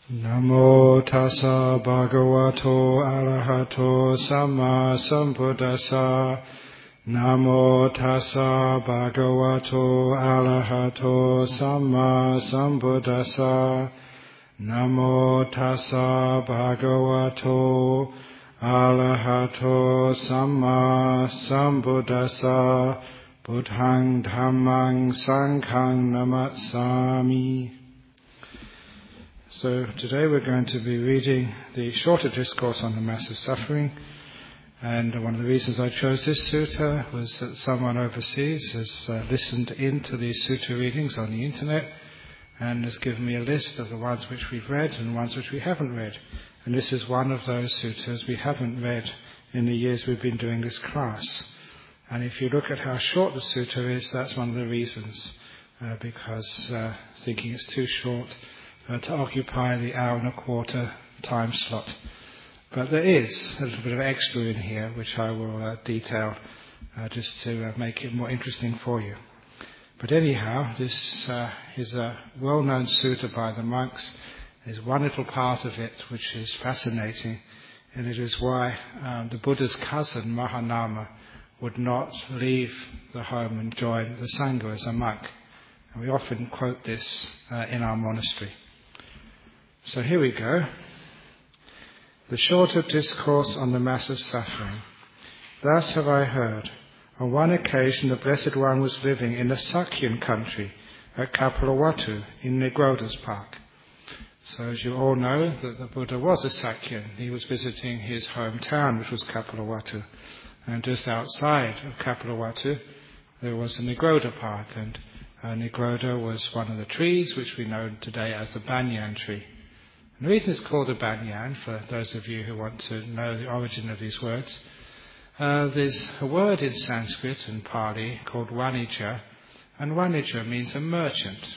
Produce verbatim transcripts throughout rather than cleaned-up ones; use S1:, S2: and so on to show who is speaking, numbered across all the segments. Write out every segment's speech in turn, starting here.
S1: Namo tassa bhagavato arahato samma sambuddhassa. Namo tassa bhagavato arahato samma sambuddhassa. Namo tassa bhagavato arahato samma sambuddhassa. Buddhang dhammang sanghang namassami. So today we're going to be reading the shorter discourse on the massive suffering, and one of the reasons I chose this sutta was that someone overseas has uh, listened in to these sutta readings on the internet and has given me a list of the ones which we've read and ones which we haven't read. And this is one of those suttas we haven't read in the years we've been doing this class. And if you look at how short the sutta is, that's one of the reasons, uh, because uh, thinking it's too short Uh, to occupy the hour and a quarter time slot. But there is a little bit of extra in here which I will uh, detail uh, just to uh, make it more interesting for you. But anyhow, this uh, is a well-known sutta by the monks. There's one little part of it which is fascinating, and it is why um, the Buddha's cousin Mahanama would not leave the home and join the Sangha as a monk. And we often quote this uh, in our monastery. So here we go. The shorter discourse on the massive suffering. Thus have I heard. On one occasion the Blessed One was living in the Sakyan country at Kapilavatthu in Nigrodha's park. So as you all know, that the Buddha was a Sakyan. He was visiting his hometown, which was Kapilavatthu. And just outside of Kapilavatthu there was the Nigrodha park, and uh, Nigrodha was one of the trees which we know today as the banyan tree. And the reason it's called a banyan, for those of you who want to know the origin of these words, uh, there's a word in Sanskrit and Pali called vanija, and vanija means a merchant.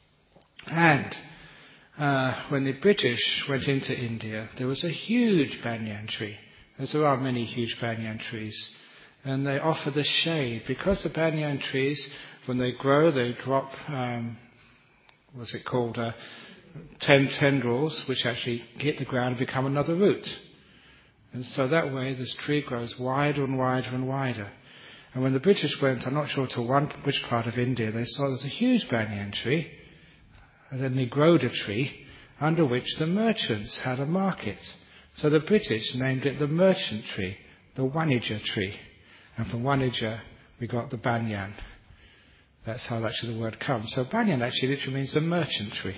S1: And uh, when the British went into India, there was a huge banyan tree, as there are many huge banyan trees, and they offer the shade. Because the banyan trees, when they grow, they drop, um, what's it called, uh, ten tendrils which actually hit the ground and become another root. And so that way this tree grows wider and wider and wider. And when the British went, I'm not sure to one which part of India, they saw there's a huge banyan tree, and a Nigrodha tree, under which the merchants had a market. So the British named it the merchant tree, the vanija tree. And from vanija we got the banyan. That's how actually the word comes. So banyan actually literally means the merchant tree.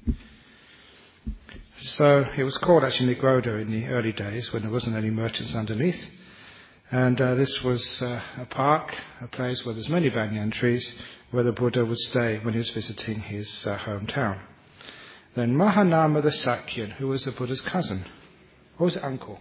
S1: So it was called actually Nigrodha in the early days when there wasn't any merchants underneath. And uh, this was uh, a park, a place where there's many banyan trees, where the Buddha would stay when he was visiting his uh, hometown. Then Mahanama the Sakyan, who was the Buddha's cousin. Or was it uncle?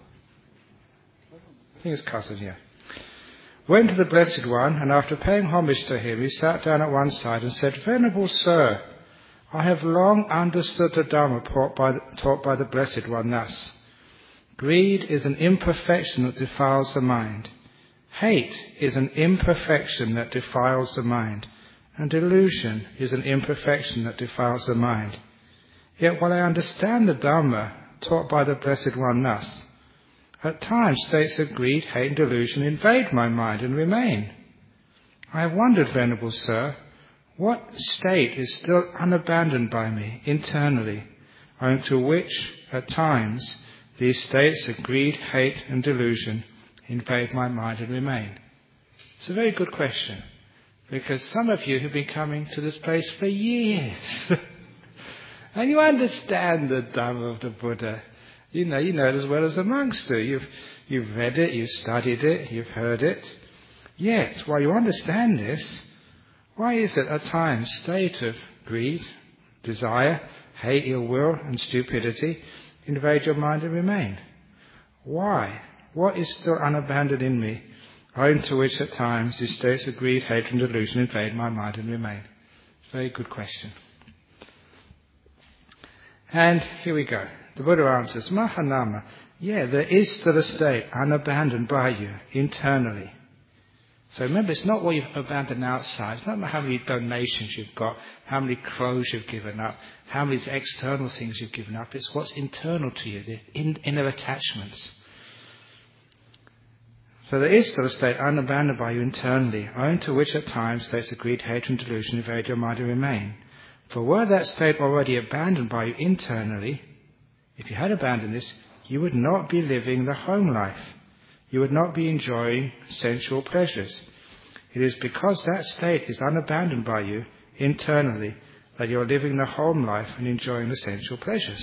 S1: I think it's cousin, yeah. Went to the Blessed One, and after paying homage to him, he sat down at one side and said, "Venerable Sir, I have long understood the Dhamma taught by, taught by the Blessed One thus. Greed is an imperfection that defiles the mind. Hate is an imperfection that defiles the mind. And delusion is an imperfection that defiles the mind. Yet while I understand the Dhamma taught by the Blessed One thus, at times states of greed, hate and delusion invade my mind and remain. I have wondered, Venerable Sir, what state is still unabandoned by me internally, owing to which, at times, these states of greed, hate and delusion invade my mind and remain?" It's a very good question, because some of you have been coming to this place for years, and you understand the Dhamma of the Buddha. You know, you know it as well as the monks do. You've, you've read it, you've studied it, you've heard it. Yet, while you understand this, why is it at times state of greed, desire, hate, ill will and stupidity invade your mind and remain? Why? What is still unabandoned in me, owing to which at times these states of greed, hate and delusion invade my mind and remain? Very good question. And here we go. The Buddha answers, Mahanama, yeah, there is still a state unabandoned by you internally. So remember, it's not what you've abandoned outside. It's not how many donations you've got, how many clothes you've given up, how many external things you've given up. It's what's internal to you, the in, inner attachments. So there is still a state unabandoned by you internally, owing to which at times states of greed, hatred and delusion invade your mind and remain. For were that state already abandoned by you internally, if you had abandoned this, you would not be living the home life. You would not be enjoying sensual pleasures. It is because that state is unabandoned by you internally that you are living the home life and enjoying the sensual pleasures.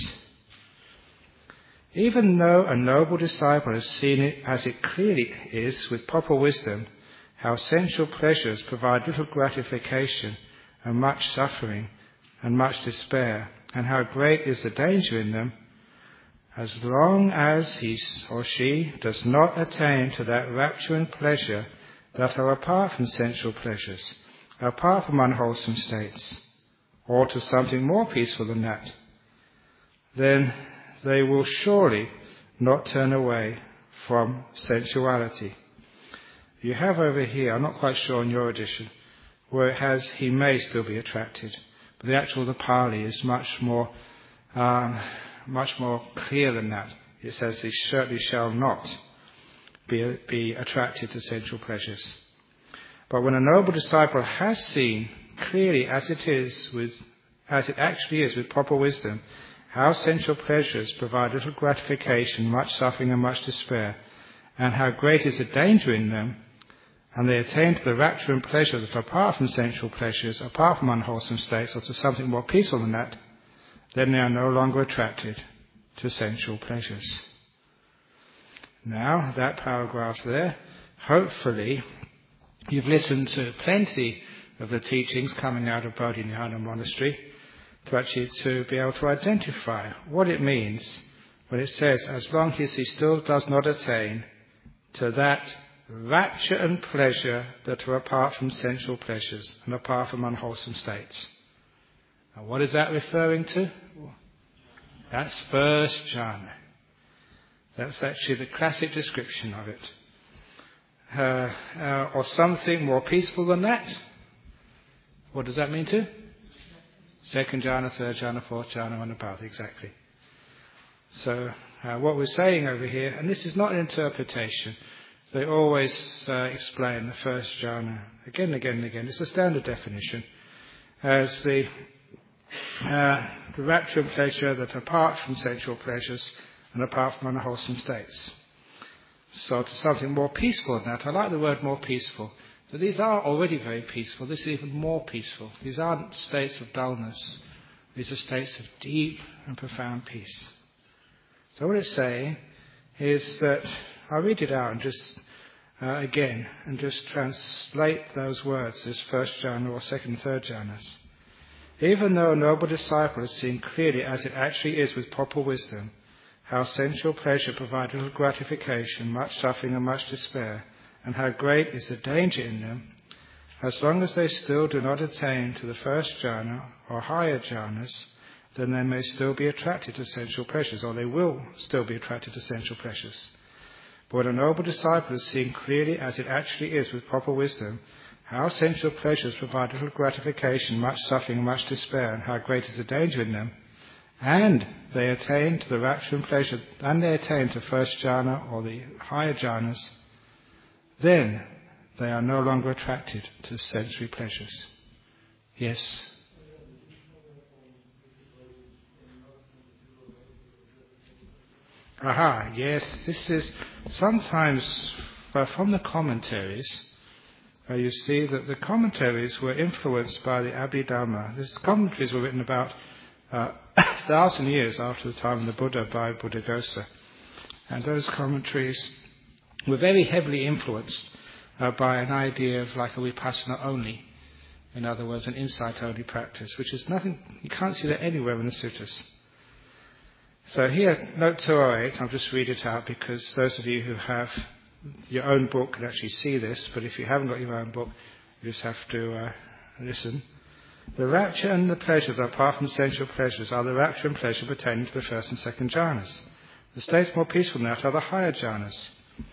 S1: Even though a noble disciple has seen it as it clearly is with proper wisdom, how sensual pleasures provide little gratification and much suffering and much despair, and how great is the danger in them, as long as he or she does not attain to that rapture and pleasure that are apart from sensual pleasures, apart from unwholesome states, or to something more peaceful than that, then they will surely not turn away from sensuality. You have over here, I'm not quite sure on your edition, where it has, he may still be attracted. But the actual, the Pali is much more, um, much more clear than that. It says he certainly shall not be, be attracted to sensual pleasures. But when a noble disciple has seen clearly as it is with, as it actually is with proper wisdom, how sensual pleasures provide little gratification, much suffering and much despair, and how great is the danger in them, and they attain to the rapture and pleasure that are apart from sensual pleasures, apart from unwholesome states, or to something more peaceful than that, then they are no longer attracted to sensual pleasures. Now, that paragraph there, hopefully you've listened to plenty of the teachings coming out of Bodhinyana Monastery to actually to be able to identify what it means when it says, as long as he still does not attain to that rapture and pleasure that are apart from sensual pleasures and apart from unwholesome states. Now, what is that referring to? That's first jhana. That's actually the classic description of it. Uh, uh, or something more peaceful than that. What does that mean to? Second jhana, third jhana, fourth jhana, and above, exactly. So, uh, what we're saying over here, and this is not an interpretation, they always uh, explain the first jhana again and again and again. It's a standard definition as the, uh, the rapture and pleasure that are apart from sensual pleasures and apart from unwholesome states. So to something more peaceful than that, I like the word more peaceful. But these are already very peaceful. This is even more peaceful. These aren't states of dullness. These are states of deep and profound peace. So what it's saying is that I'll read it out and just uh, again and just translate those words as first jhana or second and third jhanas. Even though a noble disciple has seen clearly as it actually is with proper wisdom, how sensual pleasure provides little gratification, much suffering and much despair, and how great is the danger in them, as long as they still do not attain to the first jhana or higher jhanas, then they may still be attracted to sensual pleasures, or they will still be attracted to sensual pleasures. But when a noble disciple has seen clearly as it actually is with proper wisdom, how sensual pleasures provide little gratification, much suffering and much despair, and how great is the danger in them, and they attain to the rapture and pleasure, and they attain to first jhana or the higher jhanas, then they are no longer attracted to sensory pleasures. Yes? Aha, yes, this is sometimes uh, from the commentaries, uh, you see that the commentaries were influenced by the Abhidhamma. These commentaries were written about uh, a thousand years after the time of the Buddha by Buddhaghosa. And those commentaries were very heavily influenced uh, by an idea of like a vipassana only. In other words, an insight only practice, which is nothing, you can't see that anywhere in the suttas. So here, note two oh eight, I'll just read it out because those of you who have your own book can actually see this, but if you haven't got your own book, you just have to uh, listen. The rapture and the pleasures, apart from sensual pleasures, are the rapture and pleasure pertaining to the first and second jhanas. The states more peaceful than that are the higher jhanas.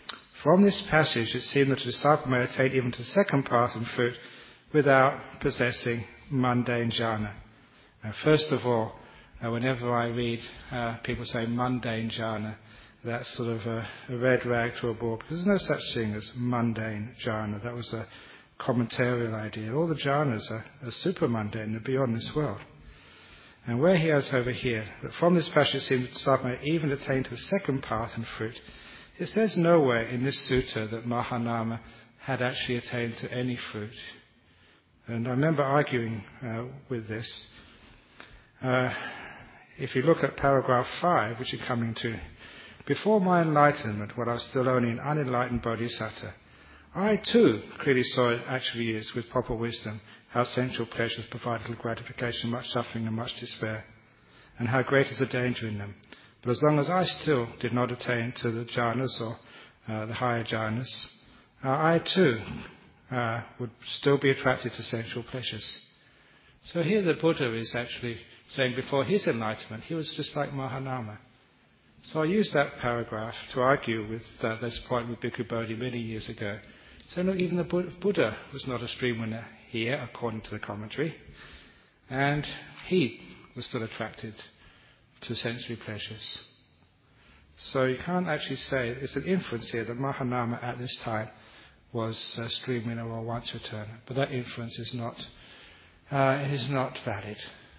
S1: from this passage it seemed that a disciple may attain even to the second path and fruit without possessing mundane jhana. Now, first of all, uh, whenever I read uh, people say mundane jhana, that's sort of a, a red rag to a bull, because there's no such thing as mundane jhana. That was a commentarial idea. All the jhanas are, are super mundane, they're beyond this world. And where he has over here, that from this passage it seems that the disciple may even attain to the second path and fruit, it says nowhere in this sutta that Mahanama had actually attained to any fruit. And I remember arguing uh, with this. Uh, if you look at paragraph five, which you're coming to, before my enlightenment, when I was still only an unenlightened bodhisattva, I too clearly saw it actually is, with proper wisdom, how sensual pleasures provide little gratification, much suffering and much despair, and how great is the danger in them. But as long as I still did not attain to the jhanas or uh, the higher jhanas, uh, I too uh, would still be attracted to sensual pleasures. So here the Buddha is actually saying before his enlightenment, he was just like Mahanama. So I used that paragraph to argue with uh, this point with Bhikkhu Bodhi many years ago. So look, even the Buddha was not a stream winner here, according to the commentary, and he was still attracted to sensory pleasures. So you can't actually say, it's an inference here that Mahanama at this time was a stream winner or once returner, but that inference is not uh, is not valid.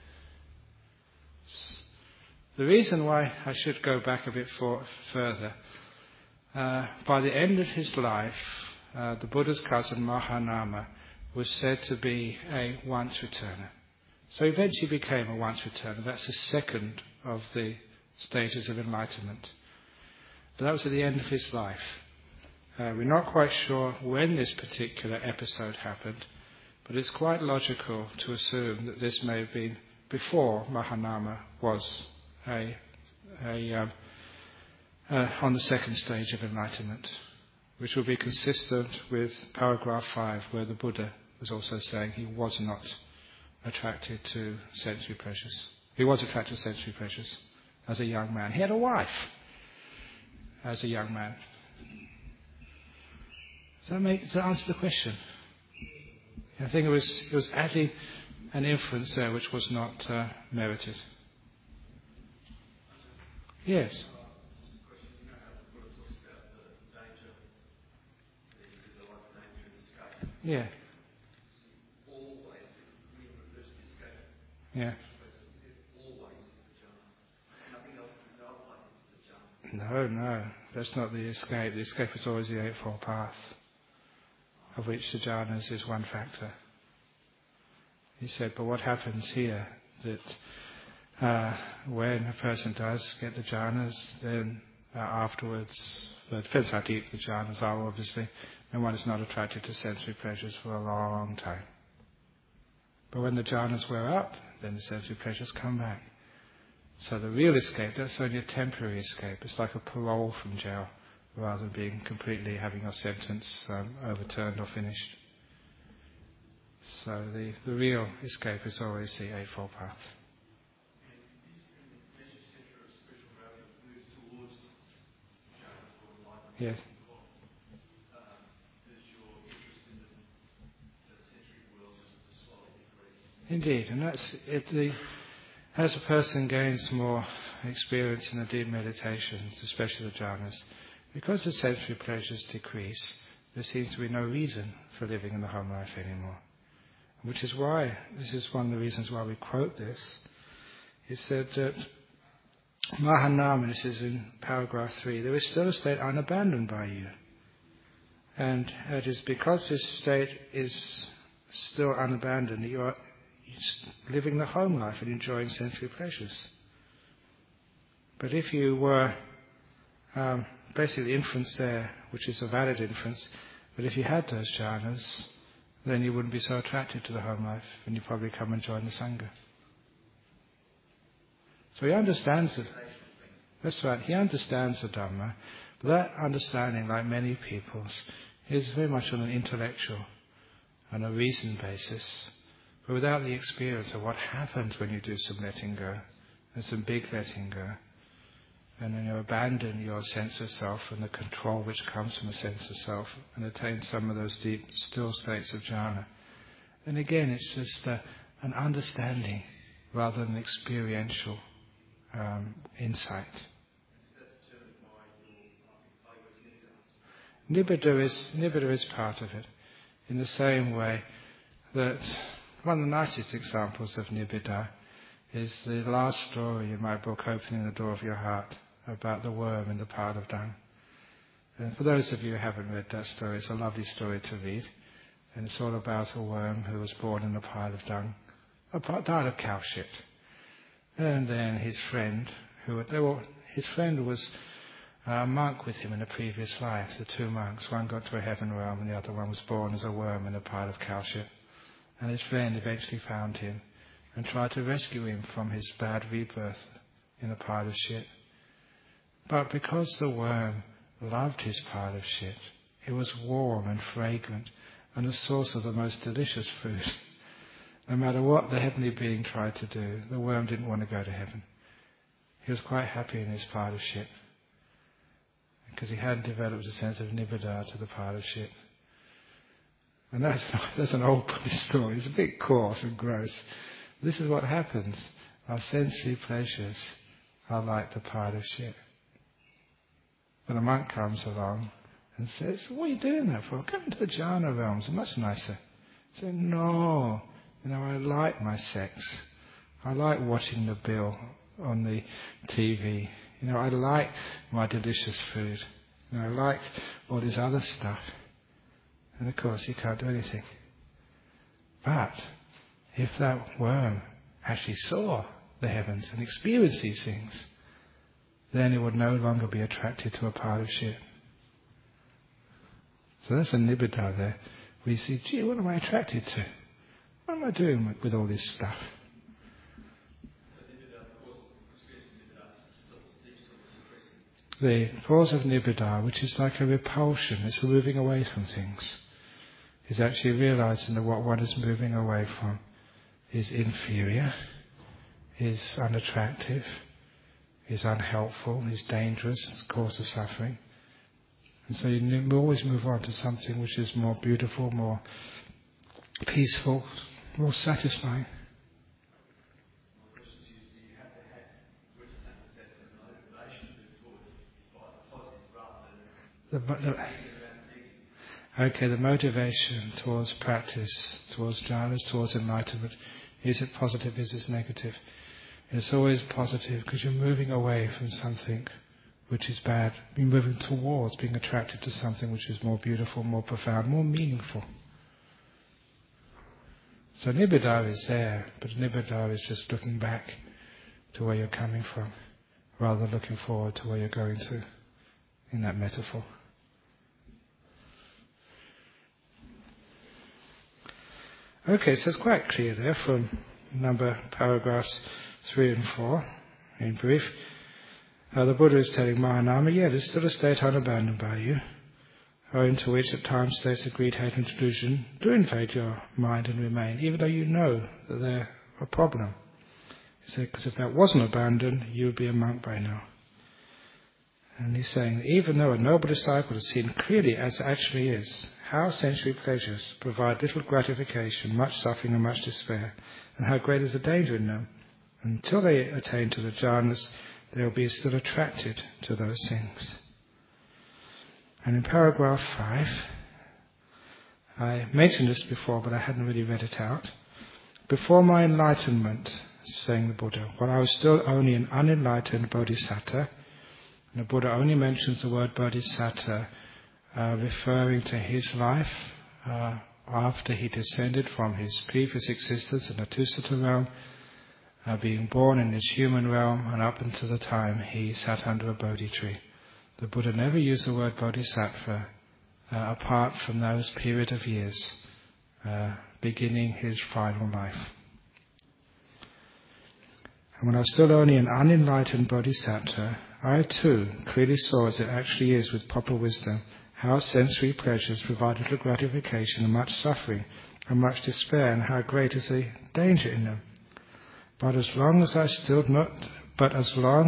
S1: The reason why I should go back a bit for, further, uh, by the end of his life, uh, the Buddha's cousin Mahanama was said to be a once returner. So he eventually became a once returner. That's the second of the stages of enlightenment. But that was at the end of his life. Uh, we're not quite sure when this particular episode happened, but it's quite logical to assume that this may have been before Mahanama was a, a, um, uh, on the second stage of enlightenment, which will be consistent with paragraph five, where the Buddha was also saying he was not attracted to sensory pleasures. He was attracted to sensory pleasures as a young man. He had a wife as a young man. Does that make, does that answer the question? I think it was it was adding an inference there which was not uh, merited. Yes. Yeah. Yeah. No, no, that's not the escape. The escape is always the Eightfold Path, of which the jhanas is one factor. He said, but what happens here, that uh, when a person does get the jhanas, then uh, afterwards, well, it depends how deep the jhanas are, obviously, and one is not attracted to sensory pleasures for a long time. But when the jhanas wear up, then the sensory pleasures come back. So the real escape, that's only a temporary escape. It's like a parole from jail, rather than being completely having your sentence um, overturned or finished. So the, the real escape is always the Eightfold Path. Yes. Indeed, and that's it. The, as a person gains more experience in the deep meditations, especially the jhanas, because the sensory pleasures decrease, there seems to be no reason for living in the home life anymore. Which is why, this is one of the reasons why we quote this. It said that Mahanama, this is in paragraph three, there is still a state unabandoned by you. And it is because this state is still unabandoned that you are living the home life and enjoying sensory pleasures. But if you were, um, basically the inference there, which is a valid inference, but if you had those jhanas, then you wouldn't be so attracted to the home life, and you'd probably come and join the Sangha. So he understands it. That's right, he understands the Dhamma, but that understanding, like many people's, is very much on an intellectual and a reason basis, but without the experience of what happens when you do some letting go, and some big letting go. and then you abandon your sense of self and the control which comes from a sense of self and attain some of those deep, still states of jhana. And again, it's just uh, an understanding rather than experiential um, insight. Nibbida is, Nibbida is part of it, in the same way that one of the nicest examples of Nibbida is the last story in my book, Opening the Door of Your Heart, about the worm in the pile of dung. And for those of you who haven't read that story, it's a lovely story to read. And it's all about a worm who was born in a pile of dung, a pile of cow shit. And then his friend, who they were, his friend was a monk with him in a previous life. The two monks, one got to a heaven realm and the other one was born as a worm in a pile of cow shit. And his friend eventually found him and tried to rescue him from his bad rebirth in a pile of shit. But because the worm loved his pile of shit, it was warm and fragrant and a source of the most delicious food. No matter what the heavenly being tried to do, the worm didn't want to go to heaven. He was quite happy in his pile of shit because he hadn't developed a sense of nibbida to the pile of shit. And that's, that's an old Buddhist story. It's a bit coarse and gross. This is what happens. Our sensory pleasures are like the pile of shit. But a monk comes along and says, what are you doing that for? Come into the jhana realms, it's much nicer. I say, no, you know, I like my sex. I like watching the bill on the T V. You know, I like my delicious food. You know, I like all this other stuff. And of course, you can't do anything. But if that worm actually saw the heavens and experienced these things, then it would no longer be attracted to a pile of shit. So that's a nibbida there. We see, gee, what am I attracted to? What am I doing with, with all this stuff? The cause of nibbida, which is like a repulsion, it's a moving away from things, is actually realizing that what one is moving away from is inferior, is unattractive, is unhelpful, is dangerous, is a cause of suffering. And so you always move on to something which is more beautiful, more peaceful, more satisfying. The, the, okay, the motivation towards practice, towards jhanas, towards enlightenment, is it positive, is it negative? It's always positive because you're moving away from something which is bad. You're moving towards being attracted to something which is more beautiful, more profound, more meaningful. So nibbida is there, but nibbida is just looking back to where you're coming from, rather than looking forward to where you're going to, in that metaphor. Okay, so it's quite clear there from number paragraphs three and four, in brief. Uh, the Buddha is telling Mahanama, yeah, there's still a state unabandoned by you, owing to which at times states of greed, hate and delusion do invade your mind and remain, even though you know that they're a problem. He said, because if that wasn't abandoned, you would be a monk by now. And he's saying, even though a noble disciple has seen clearly as it actually is, how sensory pleasures provide little gratification, much suffering and much despair, and how great is the danger in them, until they attain to the jhanas, they will be still attracted to those things. And in paragraph five, I mentioned this before, but I hadn't really read it out. Before my enlightenment, saying the Buddha, while I was still only an unenlightened bodhisattva, and the Buddha only mentions the word bodhisattva uh, referring to his life uh, after he descended from his previous existence in the Tusita realm, uh, being born in this human realm, and up until the time he sat under a Bodhi tree. The Buddha never used the word bodhisattva uh, apart from those period of years, uh, beginning his final life. And when I was still only an unenlightened bodhisattva, I too clearly saw as it actually is with proper wisdom how sensory pleasures provide little gratification and much suffering and much despair, and how great is the danger in them. But as long as I still not, but as long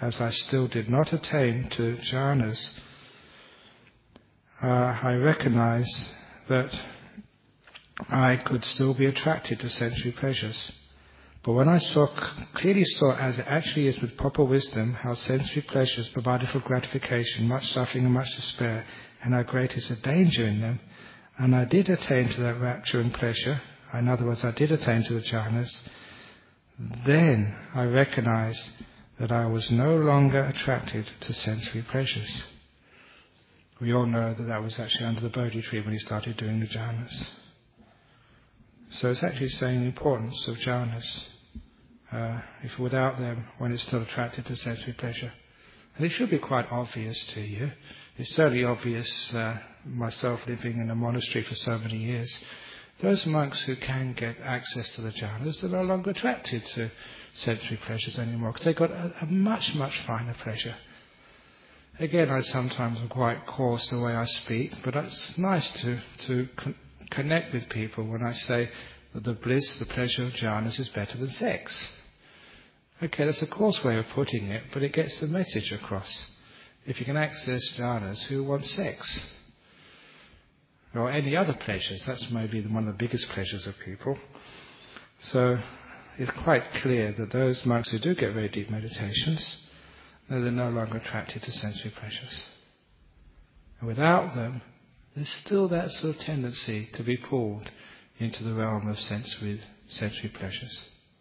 S1: as I still did not attain to jhanas, uh, I recognized that I could still be attracted to sensory pleasures. But when I saw, clearly saw, as it actually is with proper wisdom, how sensory pleasures provided for gratification, much suffering and much despair, and how great is the danger in them, and I did attain to that rapture and pleasure, in other words, I did attain to the jhanas, then I recognized that I was no longer attracted to sensory pleasures. We all know that that was actually under the Bodhi tree when he started doing the jhanas. So it's actually saying the importance of jhanas. Uh, if without them, one is still attracted to sensory pleasure. And it should be quite obvious to you. It's certainly obvious, uh, myself living in a monastery for so many years. Those monks who can get access to the jhanas, they're no longer attracted to sensory pleasures anymore, because they've got a, a much, much finer pleasure. Again, I sometimes am quite coarse the way I speak, but it's nice to, to con- connect with people when I say that the bliss, the pleasure of jhanas is better than sex. Okay, that's a coarse way of putting it, but it gets the message across. If you can access jhanas, who wants sex? Or any other pleasures? That's maybe one of the biggest pleasures of people. So it's quite clear that those monks who do get very deep meditations, they're no longer attracted to sensory pleasures. And without them, there's still that sort of tendency to be pulled into the realm of sensory, sensory pleasures.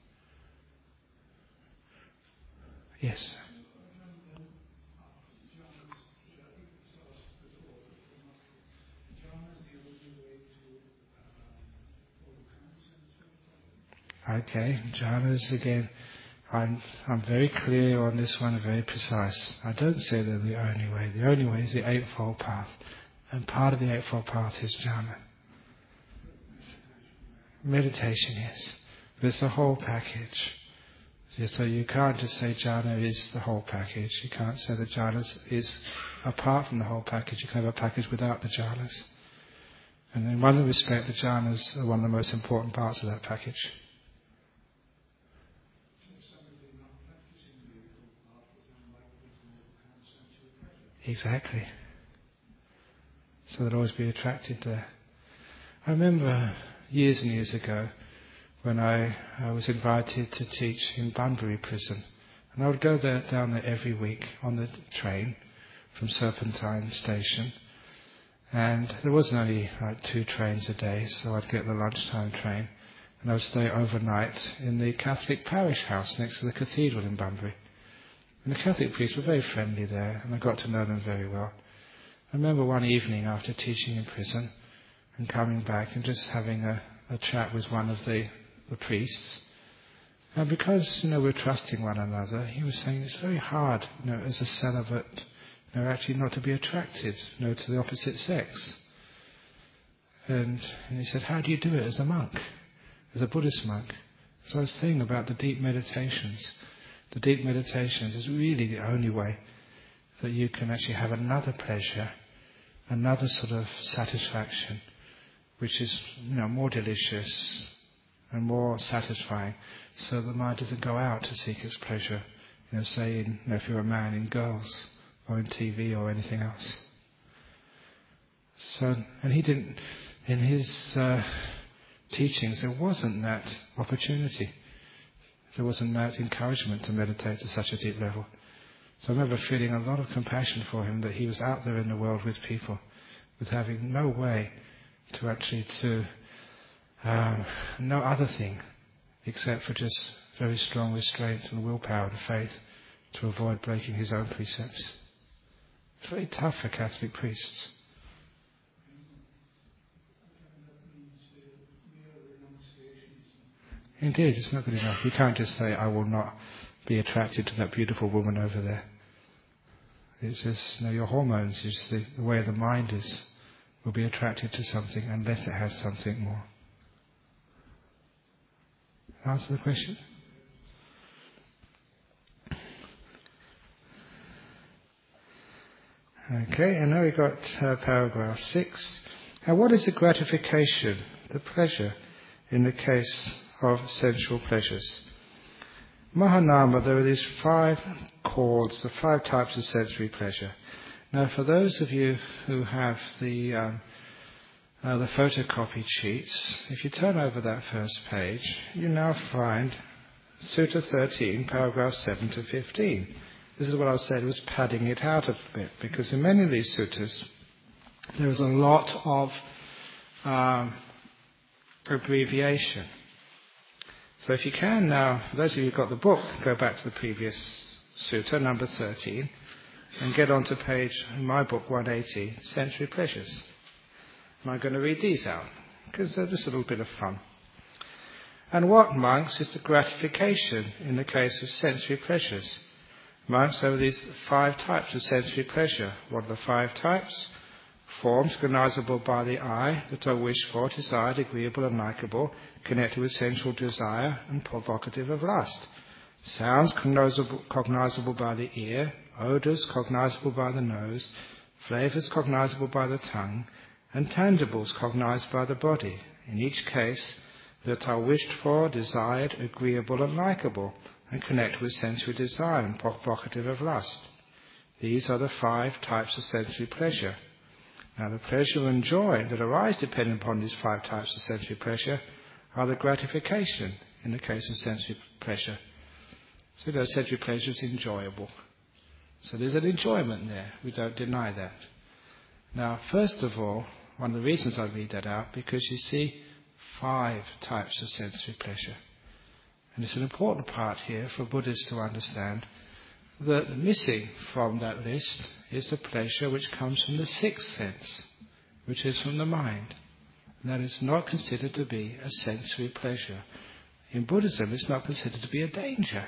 S1: Yes. Okay, jhanas again. I'm I'm very clear on this one, very precise. I don't say they're the only way. The only way is the Eightfold Path. And part of the Eightfold Path is jhana. Meditation, yes. But it's the whole package. So you can't just say jhana is the whole package. You can't say that jhanas is apart from the whole package. You can have a package without the jhanas. And in one respect, the jhanas are one of the most important parts of that package. Exactly. So they'll always be attracted there. I remember years and years ago when I, I was invited to teach in Bunbury Prison. And I would go there down there every week on the train from Serpentine Station. And there wasn't only like two trains a day, so I'd get the lunchtime train. And I would stay overnight in the Catholic parish house next to the cathedral in Bunbury. And the Catholic priests were very friendly there, and I got to know them very well. I remember one evening after teaching in prison and coming back and just having a, a chat with one of the, the priests. And because, you know, we're trusting one another, he was saying it's very hard, you know, as a celibate, you know, actually not to be attracted, you know, to the opposite sex. And, and he said, how do you do it as a monk, as a Buddhist monk? So I was thinking about the deep meditations. The deep meditations is really the only way that you can actually have another pleasure, another sort of satisfaction, which is, you know, more delicious and more satisfying, so the mind doesn't go out to seek its pleasure, you know, say in, you know, if you're a man, in girls or in T V or anything else. So, and he didn't, in his uh, teachings, there wasn't that opportunity. There wasn't that encouragement to meditate to such a deep level. So I remember feeling a lot of compassion for him, that he was out there in the world with people, with having no way to actually to um, no other thing except for just very strong restraint and willpower and faith to avoid breaking his own precepts. It's very tough for Catholic priests. Indeed, it's not good enough. You can't just say, I will not be attracted to that beautiful woman over there. It's just, you know, your hormones, just the, the way the mind is, will be attracted to something unless it has something more. Answer the question? Okay, and now we've got uh, paragraph six. Now, what is the gratification, the pleasure, in the case of sensual pleasures? Mahanama, there are these five called the five types of sensory pleasure. Now, for those of you who have the um, uh, the photocopied sheets, if you turn over that first page, you now find Sutta thirteen, paragraphs seven to fifteen. This is what I said was padding it out a bit, because in many of these suttas, there is a lot of um, abbreviation. So if you can now, for those of you who've got the book, go back to the previous sutta, number thirteen, and get onto page, in my book, one eighty, Sensory Pleasures. And I'm going to read these out, because they're just a little bit of fun. And what, monks, is the gratification in the case of sensory pleasures? Monks, there are these five types of sensory pleasure. What are the five types? Forms cognizable by the eye that are wished for, desired, agreeable and likable, connected with sensual desire and provocative of lust. Sounds cognizable, cognizable by the ear, odours cognizable by the nose, flavours cognizable by the tongue, and tangibles cognized by the body, in each case that are wished for, desired, agreeable and likable, and connect with sensory desire and provocative of lust. These are the five types of sensory pleasure. Now, the pleasure and joy that arise depending upon these five types of sensory pleasure are the gratification in the case of sensory pleasure. So, you know, sensory pleasure is enjoyable. So there's an enjoyment there. We don't deny that. Now, first of all, one of the reasons I read that out, because you see five types of sensory pleasure. And it's an important part here for Buddhists to understand that missing from that list is the pleasure which comes from the sixth sense, which is from the mind. And that is not considered to be a sensory pleasure. In Buddhism, it's not considered to be a danger.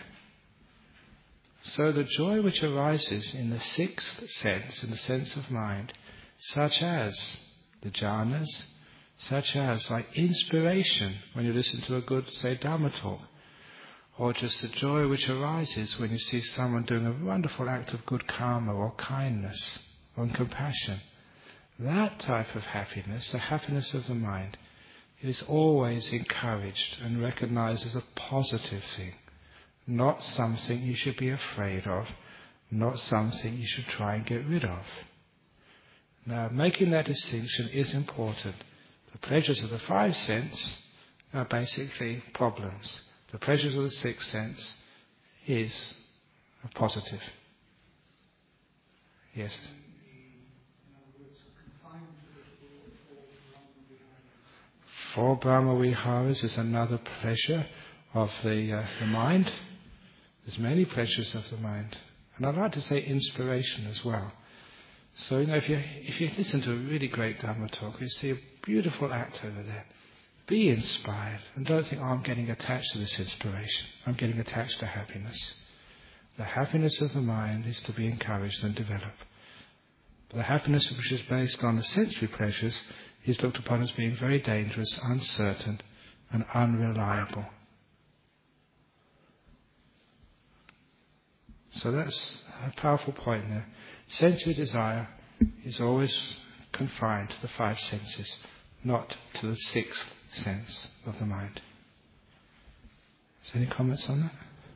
S1: So the joy which arises in the sixth sense, in the sense of mind, such as the jhanas, such as like inspiration when you listen to a good, say, Dhamma talk, or just the joy which arises when you see someone doing a wonderful act of good karma or kindness or compassion. That type of happiness, the happiness of the mind, is always encouraged and recognized as a positive thing, not something you should be afraid of, not something you should try and get rid of. Now, making that distinction is important. The pleasures of the five sense are basically problems. The pleasures of the sixth sense is a positive. Yes? Four Brahma Viharas is another pleasure of the, uh, the mind. There's many pleasures of the mind. And I'd like to say inspiration as well. So, you know, if you if you listen to a really great Dhamma talk, you see a beautiful act over there. Be inspired and don't think, oh, I'm getting attached to this inspiration. I'm getting attached to happiness. The happiness of the mind is to be encouraged and developed. But the happiness which is based on the sensory pleasures is looked upon as being very dangerous, uncertain and unreliable. So that's a powerful point there. Sensory desire is always confined to the five senses, not to the sixth sense of the mind. Is there any comments on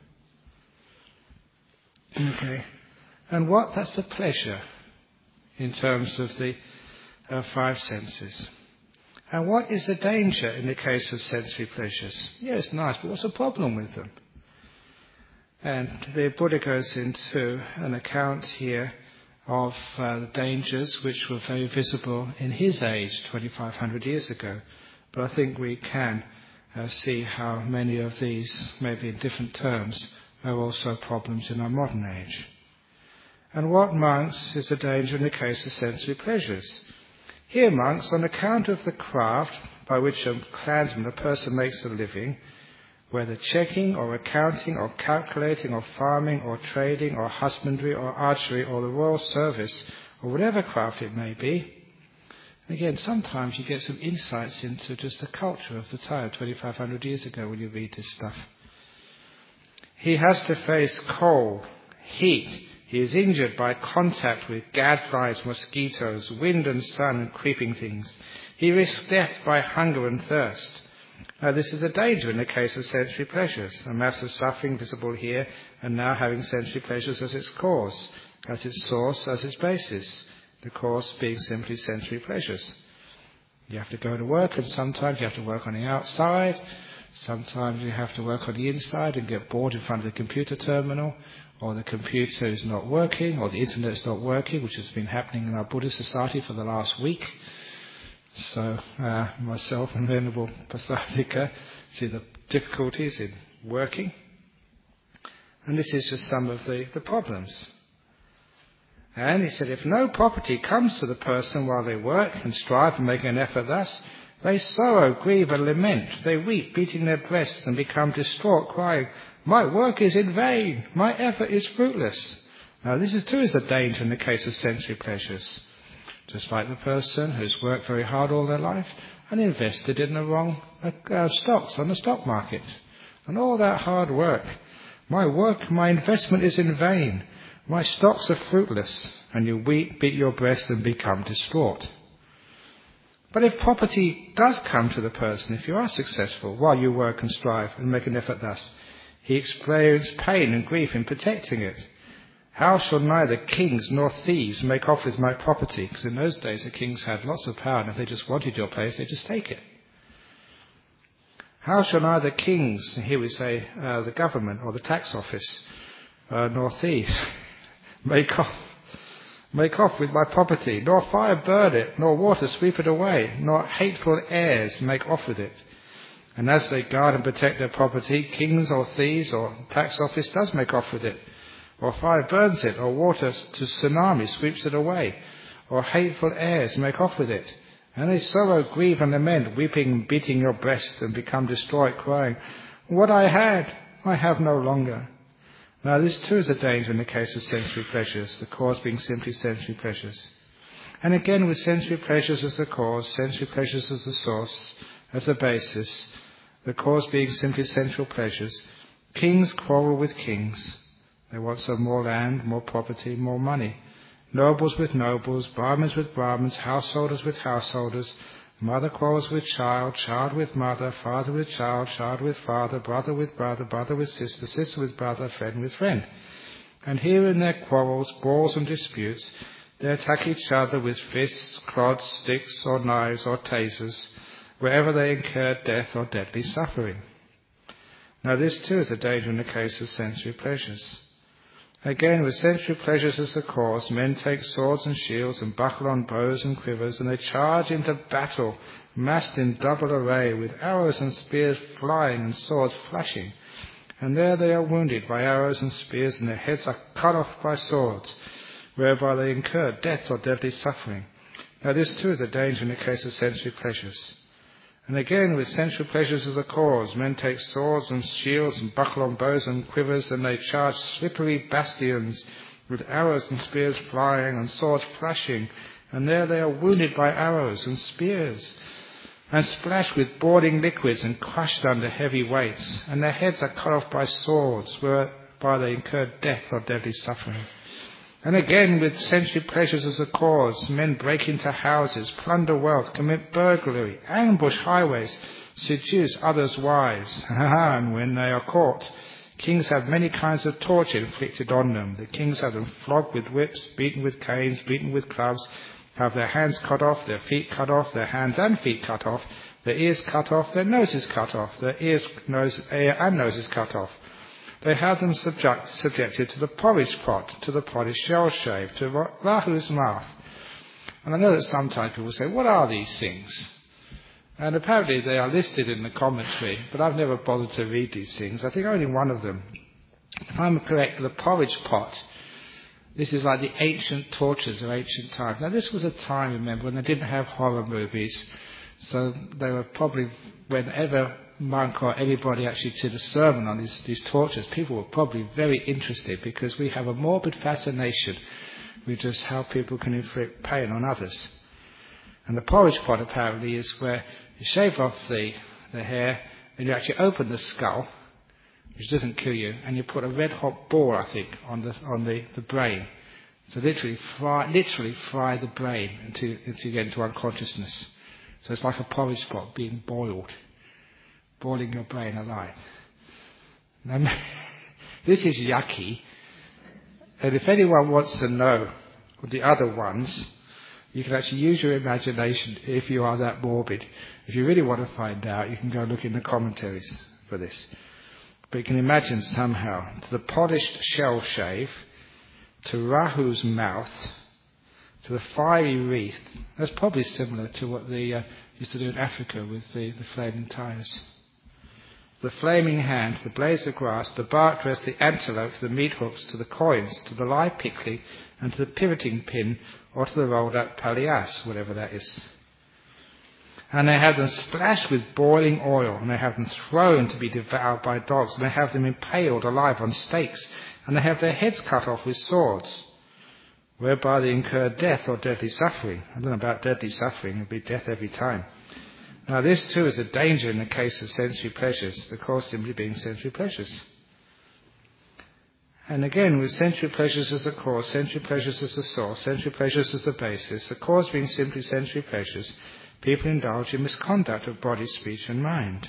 S1: that? Okay. And what, that's the pleasure in terms of the uh, five senses. And what is the danger in the case of sensory pleasures? Yeah, it's nice, but what's the problem with them? And the Buddha goes into an account here of uh, the dangers which were very visible in his age, twenty-five hundred years ago. But I think we can uh, see how many of these, maybe in different terms, are also problems in our modern age. And what, monks, is the danger in the case of sensory pleasures? Here, monks, on account of the craft by which a clansman, a person, makes a living, whether checking or accounting or calculating or farming or trading or husbandry or archery or the royal service or whatever craft it may be. And again, sometimes you get some insights into just the culture of the time, twenty-five hundred years ago, when you read this stuff. He has to face cold, heat. He is injured by contact with gadflies, mosquitoes, wind and sun and creeping things. He risks death by hunger and thirst. Now, this is a danger in the case of sensory pleasures, a mass of suffering visible here and now having sensory pleasures as its cause, as its source, as its basis, the cause being simply sensory pleasures. You have to go to work, and sometimes you have to work on the outside, sometimes you have to work on the inside and get bored in front of the computer terminal, or the computer is not working, or the internet is not working, which has been happening in our Buddhist society for the last week. So uh, myself and Venerable Pasadika see the difficulties in working. And this is just some of the, the problems. And he said, if no property comes to the person while they work and strive and make an effort thus, they sorrow, grieve and lament. They weep, beating their breasts, and become distraught, crying, my work is in vain, my effort is fruitless. Now this is too is a danger in the case of sensory pleasures. Just like the person who's worked very hard all their life and invested in the wrong uh, stocks on the stock market. And all that hard work. My work, my investment is in vain. My stocks are fruitless. And you weep, beat your breast and become distraught. But if property does come to the person, if you are successful while you work and strive and make an effort thus, he experiences pain and grief in protecting it. How shall neither kings nor thieves make off with my property? Because in those days the kings had lots of power, and if they just wanted your place, they just take it. How shall neither kings, here we say uh, the government or the tax office, uh, nor thieves make off, make off with my property, nor fire burn it, nor water sweep it away, nor hateful heirs make off with it. And as they guard and protect their property, kings or thieves or tax office does make off with it. Or fire burns it, or water to tsunami sweeps it away, or hateful heirs make off with it. And they sorrow, grieve and lament, weeping and beating your breast, and become distraught, crying, what I had, I have no longer. Now this too is a danger in the case of sensory pleasures, the cause being simply sensory pleasures. And again with sensory pleasures as the cause, sensory pleasures as the source, as the basis, the cause being simply sensual pleasures, kings quarrel with kings. They want some more land, more property, more money. Nobles with nobles, Brahmins with Brahmins, householders with householders, mother quarrels with child, child with mother, father with child, child with father, brother with brother, brother with sister, sister with brother, friend with friend. And here in their quarrels, brawls and disputes, they attack each other with fists, clods, sticks or knives or tasers, wherever they incur death or deadly suffering. Now this too is a danger in the case of sensory pleasures. Again, with sensual pleasures as the cause, men take swords and shields and buckle on bows and quivers, and they charge into battle, massed in double array, with arrows and spears flying and swords flashing. And there they are wounded by arrows and spears, and their heads are cut off by swords, whereby they incur death or deadly suffering. Now this too is a danger in the case of sensual pleasures. And again, with sensual pleasures as a cause, men take swords and shields and buckle on bows and quivers, and they charge slippery bastions with arrows and spears flying and swords flashing. And there they are wounded by arrows and spears, and splashed with boiling liquids and crushed under heavy weights. And their heads are cut off by swords, whereby they incur death or deadly suffering. And again, with sensual pleasures as a cause, men break into houses, plunder wealth, commit burglary, ambush highways, seduce others' wives. And when they are caught, kings have many kinds of torture inflicted on them. The kings have them flogged with whips, beaten with canes, beaten with clubs, have their hands cut off, their feet cut off, their hands and feet cut off, their ears cut off, their noses cut off, their ears, nose, ear and noses cut off. They have them subject, subjected to the porridge pot, to the potter's shell shave, to Rahu's mouth. And I know that sometimes people say, what are these things? And apparently they are listed in the commentary, but I've never bothered to read these things. I think only one of them. If I'm correct, the porridge pot, this is like the ancient tortures of ancient times. Now this was a time, remember, when they didn't have horror movies, so they were probably, whenever monk or anybody actually did a sermon on these, these tortures, people were probably very interested, because we have a morbid fascination with just how people can inflict pain on others. And the porridge pot apparently is where you shave off the, the hair and you actually open the skull, which doesn't kill you, and you put a red hot ball, I think, on the on the, the brain. So literally fry literally fry the brain until, until you get into unconsciousness. So it's like a porridge pot being boiled. boiling your brain alive. Now, this is yucky. And if anyone wants to know the other ones, you can actually use your imagination if you are that morbid. If you really want to find out, you can go look in the commentaries for this. But you can imagine somehow, to the polished shell shave, to Rahu's mouth, to the fiery wreath. That's probably similar to what they uh, used to do in Africa with the, the flaming tires. The flaming hand, the blades of grass, the bark dress, the antelope, to the meat hooks, to the coins, to the live pickly, and to the pivoting pin, or to the rolled up pallias, whatever that is. And they have them splashed with boiling oil, and they have them thrown to be devoured by dogs, and they have them impaled alive on stakes, and they have their heads cut off with swords, whereby they incur death or deadly suffering. I don't know about deadly suffering, it would be death every time. Now this too is a danger in the case of sensory pleasures, the cause simply being sensory pleasures. And again, with sensory pleasures as the cause, sensory pleasures as the source, sensory pleasures as the basis, the cause being simply sensory pleasures, people indulge in misconduct of body, speech and mind.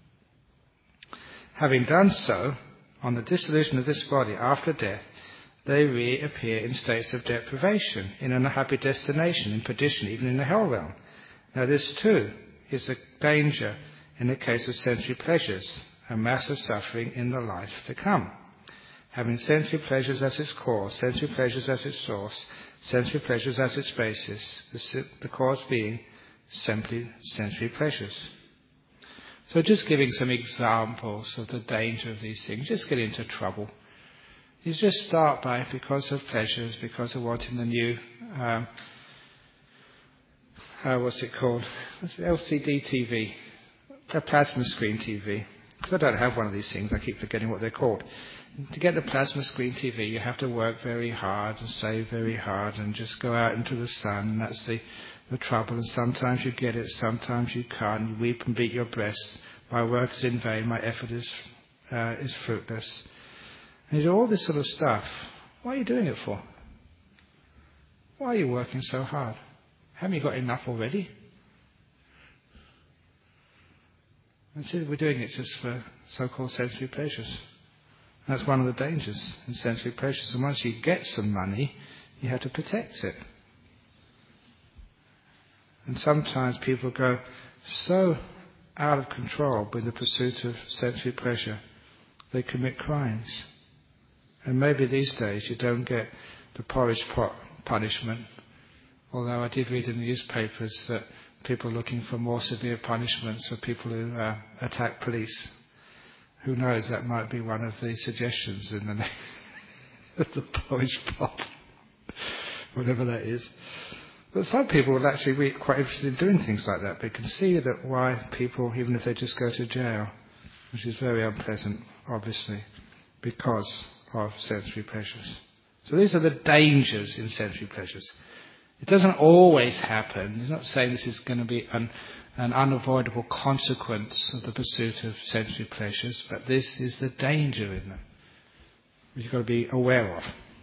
S1: Having done so, on the dissolution of this body after death, they reappear in states of deprivation, in an unhappy destination, in perdition, even in the hell realm. Now this too is a danger in the case of sensory pleasures, a mass of suffering in the life to come. Having sensory pleasures as its cause, sensory pleasures as its source, sensory pleasures as its basis, the, the cause being simply sensory pleasures. So just giving some examples of the danger of these things, just get into trouble. You just start by, because of pleasures, because of wanting the new, um, uh, what's it called, what's it, L C D T V, a plasma screen T V. Because I don't have one of these things, I keep forgetting what they're called. To get the plasma screen T V, you have to work very hard and save very hard and just go out into the sun. That's the, the trouble. And sometimes you get it, sometimes you can't. You weep and beat your breast. My work is in vain, my effort is uh, is fruitless. And you do all this sort of stuff. What are you doing it for? Why are you working so hard? Haven't you got enough already? And so we're doing it just for so-called sensory pleasures. That's one of the dangers in sensory pleasures. And once you get some money, you have to protect it. And sometimes people go so out of control with the pursuit of sensory pleasure, they commit crimes. And maybe these days you don't get the porridge pot punishment, although I did read in the newspapers that people are looking for more severe punishments for people who uh, attack police. Who knows, that might be one of the suggestions in the next the porridge pot, whatever that is. But some people will actually be quite interested in doing things like that. They can see that why people, even if they just go to jail, which is very unpleasant, obviously, because of sensory pleasures. So these are the dangers in sensory pleasures. It doesn't always happen. He's not saying this is going to be an, an unavoidable consequence of the pursuit of sensory pleasures, but this is the danger in them, which you've got to be aware of.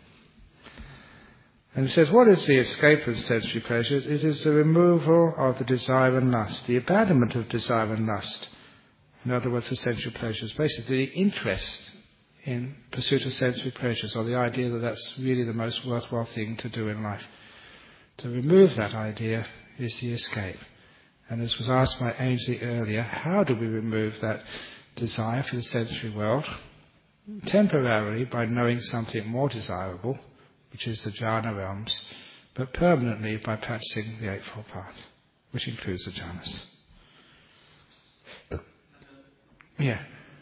S1: And it says, what is the escape from sensory pleasures? It is the removal of the desire and lust, the abandonment of desire and lust. In other words, for sensory pleasures, basically the interest in pursuit of sensory pleasures, or the idea that that's really the most worthwhile thing to do in life. To remove that idea is the escape. And as was asked by Ainsley earlier, how do we remove that desire for the sensory world? Temporarily by knowing something more desirable, which is the jhana realms, but permanently by practicing the Eightfold Path, which includes the jhanas. Yeah.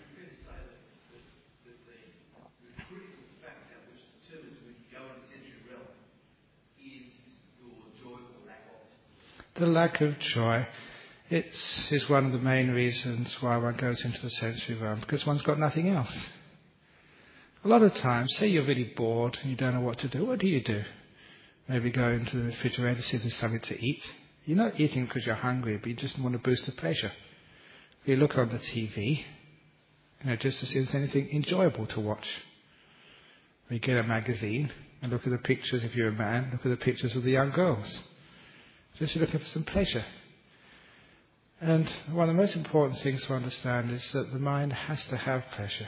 S1: The lack of joy. It's is one of the main reasons why one goes into the sensory realm, because one's got nothing else. A lot of times, say you're really bored and you don't know what to do, what do you do? Maybe go into the refrigerator, see if there's something to eat. You're not eating because you're hungry, but you just want to boost the pleasure. You look on the T V, you know, just to see if there's anything enjoyable to watch. Or you get a magazine and look at the pictures, if you're a man, look at the pictures of the young girls. Just looking for some pleasure. And one of the most important things to understand is that the mind has to have pleasure.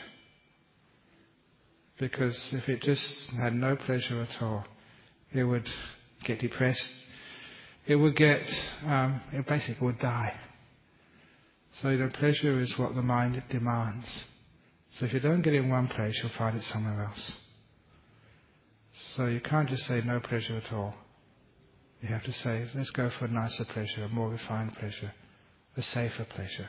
S1: Because if it just had no pleasure at all, it would get depressed. It would get, um, it basically would die. So, you know, pleasure is what the mind demands. So if you don't get it in one place, you'll find it somewhere else. So you can't just say no pleasure at all. You have to say, let's go for a nicer pleasure, a more refined pleasure, a safer pleasure.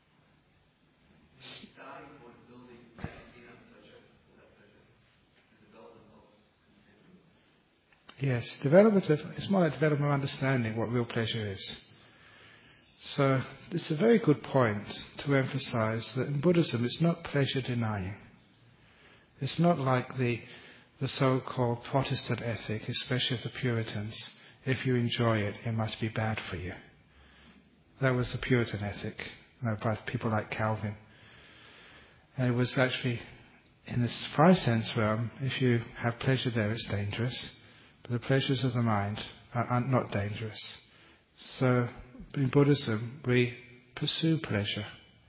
S1: Yes, development of, it's more like development of understanding what real pleasure is. So it's a very good point to emphasize that in Buddhism it's not pleasure denying. It's not like the the so-called Protestant ethic, especially of the Puritans. If you enjoy it, it must be bad for you. That was the Puritan ethic, you know, by people like Calvin. And it was actually, in this five sense realm, if you have pleasure there, it's dangerous. But the pleasures of the mind are, are not dangerous. So in Buddhism, we pursue pleasure.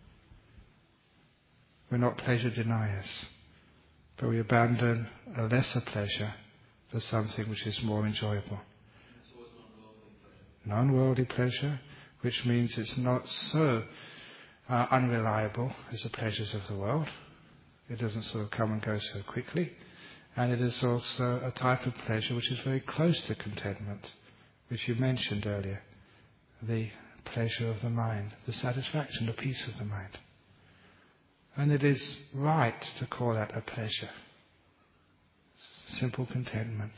S1: We're not pleasure deniers, but we abandon a lesser pleasure for something which is more enjoyable. Non-worldly pleasure, which means it's not so uh, unreliable as the pleasures of the world. It doesn't sort of come and go so quickly. And it is also a type of pleasure which is very close to contentment, which you mentioned earlier. The pleasure of the mind, the satisfaction, the peace of the mind. And it is right to call that a pleasure. Simple contentment.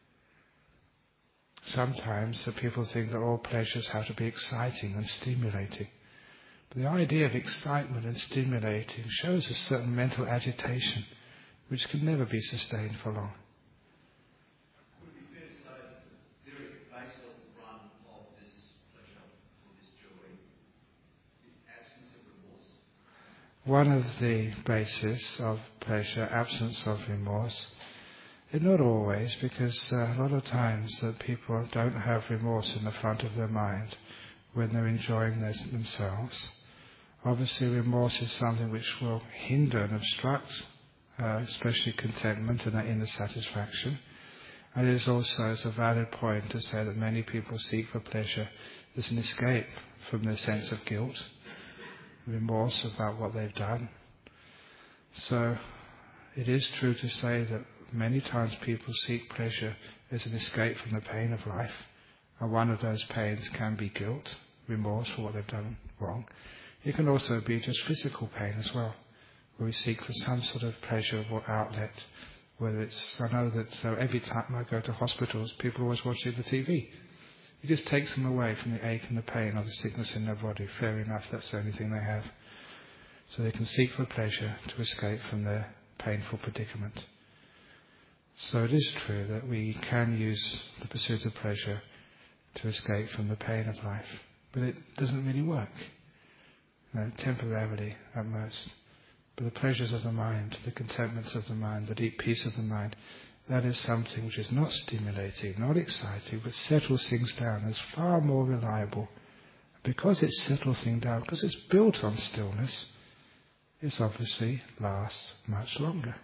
S1: Sometimes the people think that all pleasures have to be exciting and stimulating. But the idea of excitement and stimulating shows a certain mental agitation which can never be sustained for long.
S2: Would it be fair to say that the very basis run of this pleasure or this joy is absence of remorse?
S1: One of the bases of pleasure, absence of remorse. Not always, because uh, a lot of times that people don't have remorse in the front of their mind when they're enjoying this themselves. Obviously remorse is something which will hinder and obstruct, uh, especially contentment and that inner satisfaction. And it is also as a valid point to say that many people seek for pleasure as an escape from their sense of guilt, remorse about what they've done. So it is true to say that many times people seek pleasure as an escape from the pain of life. And one of those pains can be guilt, remorse for what they've done wrong. It can also be just physical pain as well, where we seek for some sort of pleasure or outlet. Whether it's, I know that so every time I go to hospitals, people are always watching the T V. It just takes them away from the ache and the pain or the sickness in their body. Fair enough, that's the only thing they have. So they can seek for pleasure to escape from their painful predicament. So it is true that we can use the pursuit of pleasure to escape from the pain of life, but it doesn't really work. You know, temporarily at most. But the pleasures of the mind, the contentments of the mind, the deep peace of the mind, that is something which is not stimulating, not exciting, but settles things down, is far more reliable. Because it settles things down, because it's built on stillness, it obviously lasts much longer.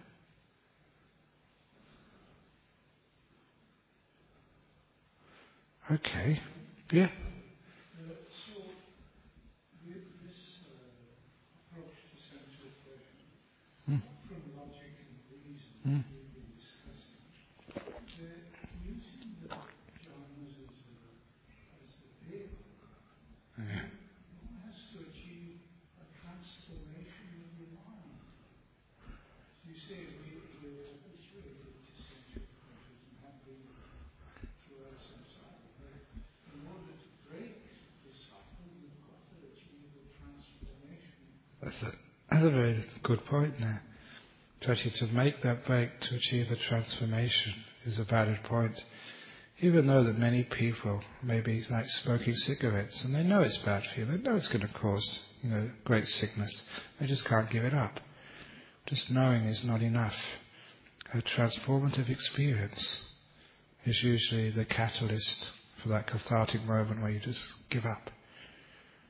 S1: Okay. Yeah.
S3: Uh, so, this uh, approach to sensual pleasure,
S1: Mm.
S3: from logic and reason,
S1: Mm.
S3: we've been discussing, uh, using the jhanas as a, as a vehicle,
S1: Yeah.
S3: one has to achieve a transformation of the mind. You say we, we're habituated to sensual pleasures and have been throughout samsara. In order to break the cycle, you've got to achieve a transformation.
S1: That's a, that's a very good point there. To actually to make that break, to achieve the transformation, is a valid point. Even though that many people may be like smoking cigarettes, and they know it's bad for you, they know it's going to cause, you know, great sickness. They just can't give it up. Just knowing is not enough. A transformative experience is usually the catalyst for that cathartic moment where you just give up.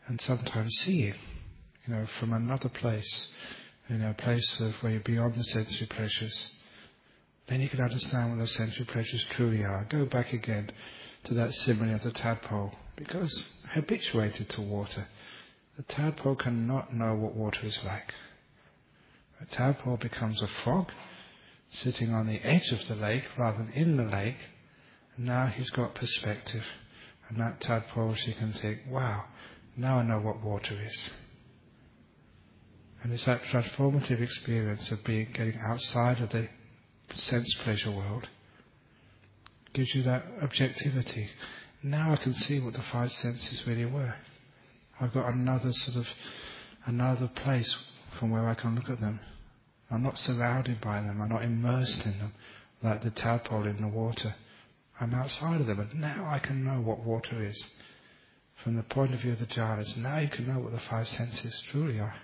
S1: and sometimes seeing, you know, from another place, you know, a place of where you're beyond the sensory pleasures, then you can understand what those sensory pleasures truly are. Go back again to that simile of the tadpole, because habituated to water, the tadpole cannot know what water is like. A tadpole becomes a frog, sitting on the edge of the lake rather than in the lake, and now he's got perspective. And that tadpole, she can think, wow, now I know what water is. And it's that transformative experience of being getting outside of the sense pleasure world. Gives you that objectivity. Now I can see what the five senses really were. I've got another sort of, another place from where I can look at them. I'm not surrounded by them. I'm not immersed in them like the tadpole in the water. I'm outside of them, and now I can know what water is. From the point of view of the jhanas, now you can know what the five senses truly are.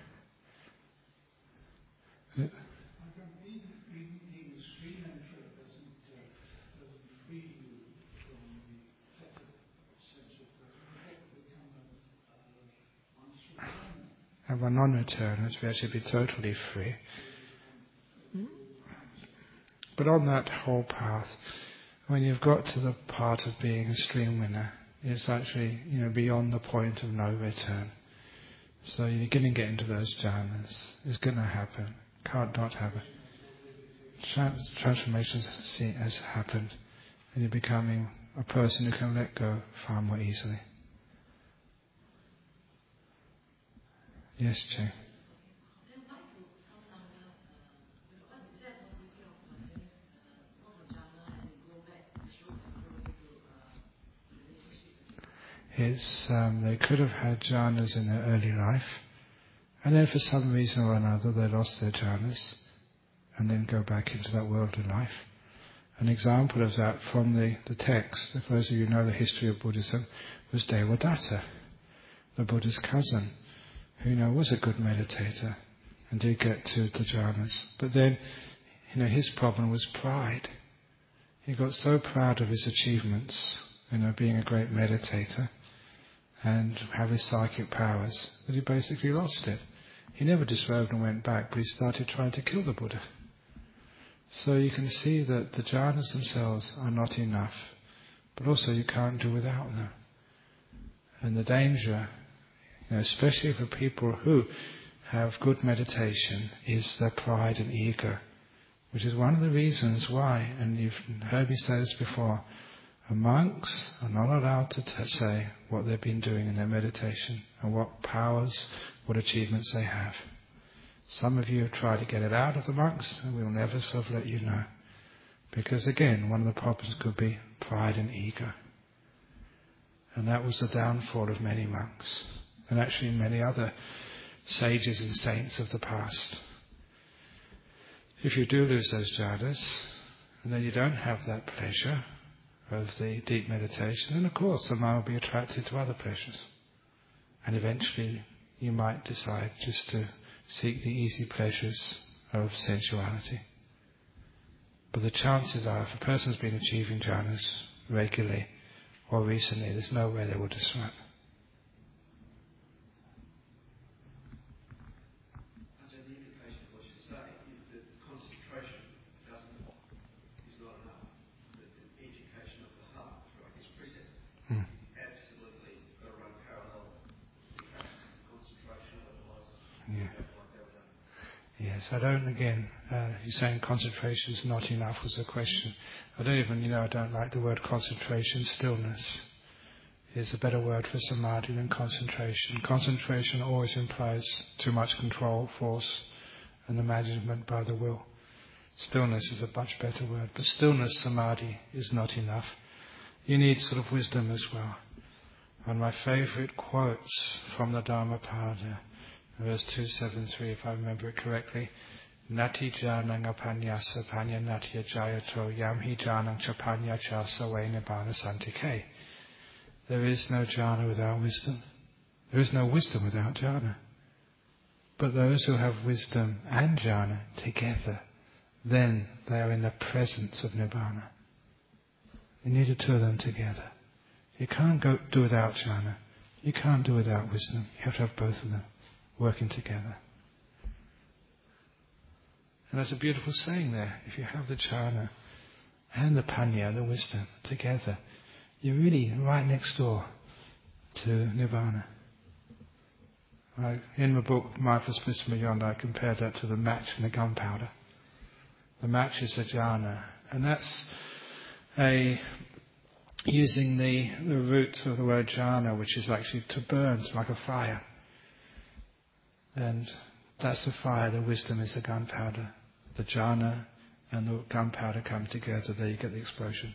S1: And we're non-returners, we actually be totally free. But on that whole path, when you've got to the part of being a stream winner, it's actually, you know, beyond the point of no return. So you're going to get into those jhanas. It's going to happen. Can't not happen. Trans- transformations has happened, and you're becoming a person who can let go far more easily. Yes, Jay. It's, um, they could have had jhanas in their early life, and then for some reason or another they lost their jhanas, and then go back into that worldly life. An example of that from the, the text, if those of you know the history of Buddhism, was Devadatta, the Buddha's cousin, who, you know, was a good meditator and did get to the jhanas. But then, you know, his problem was pride. He got so proud of his achievements, you know, being a great meditator and have his psychic powers, that he basically lost it. He never disrobed and went back, but he started trying to kill the Buddha. So you can see that the jhanas themselves are not enough, but also you can't do without them. And the danger, you know, especially for people who have good meditation, is their pride and ego, which is one of the reasons why, and you've heard me say this before, monks are not allowed to t- say what they've been doing in their meditation and what powers, what achievements they have. Some of you have tried to get it out of the monks, and we'll never sort of let you know. Because again, one of the problems could be pride and ego. And that was the downfall of many monks, and actually many other sages and saints of the past. If you do lose those jhanas, and then you don't have that pleasure of the deep meditation, then of course the mind will be attracted to other pleasures. And eventually you might decide just to seek the easy pleasures of sensuality. But the chances are, if a person's been achieving jhanas regularly or recently, there's no way they will disrupt.
S2: The implication of what you say is that concentration doesn't, is not enough. That the education of the heart through, I guess, precepts
S1: Hmm.
S2: is absolutely got to run parallel to practice concentration, otherwise
S1: Yeah.
S2: you have like that done.
S1: Yes, I don't, again, uh, you're saying concentration is not enough was the question. I don't even, you know, I don't like the word concentration. Stillness is a better word for samadhi than concentration. Concentration always implies too much control, force, and the management by the will. Stillness is a much better word. But stillness, samadhi, is not enough. You need sort of wisdom as well. One of my favourite quotes from the Dhammapada, verse two seventy-three, if I remember it correctly, Nati janang apanyasa panya natya jayato yamhi janang chapanya chasa ve nibbana santike. There is no jhana without wisdom. There is no wisdom without jhana. But those who have wisdom and jhana together, then they are in the presence of nibbana. You need the two of them together. You can't go do without jhana. You can't do without wisdom. You have to have both of them working together. And that's a beautiful saying there. If you have the jhana and the panya, the wisdom, together, you're really right next door to nirvana. Right? In the book Mindfulness Bliss Beyond, I compared that to the match and the gunpowder. The match is the jhana, and that's a using the, the root of the word jhana, which is actually to burn, it's like a fire. And that's the fire, the wisdom is the gunpowder. The jhana and the gunpowder come together, there you get the explosion.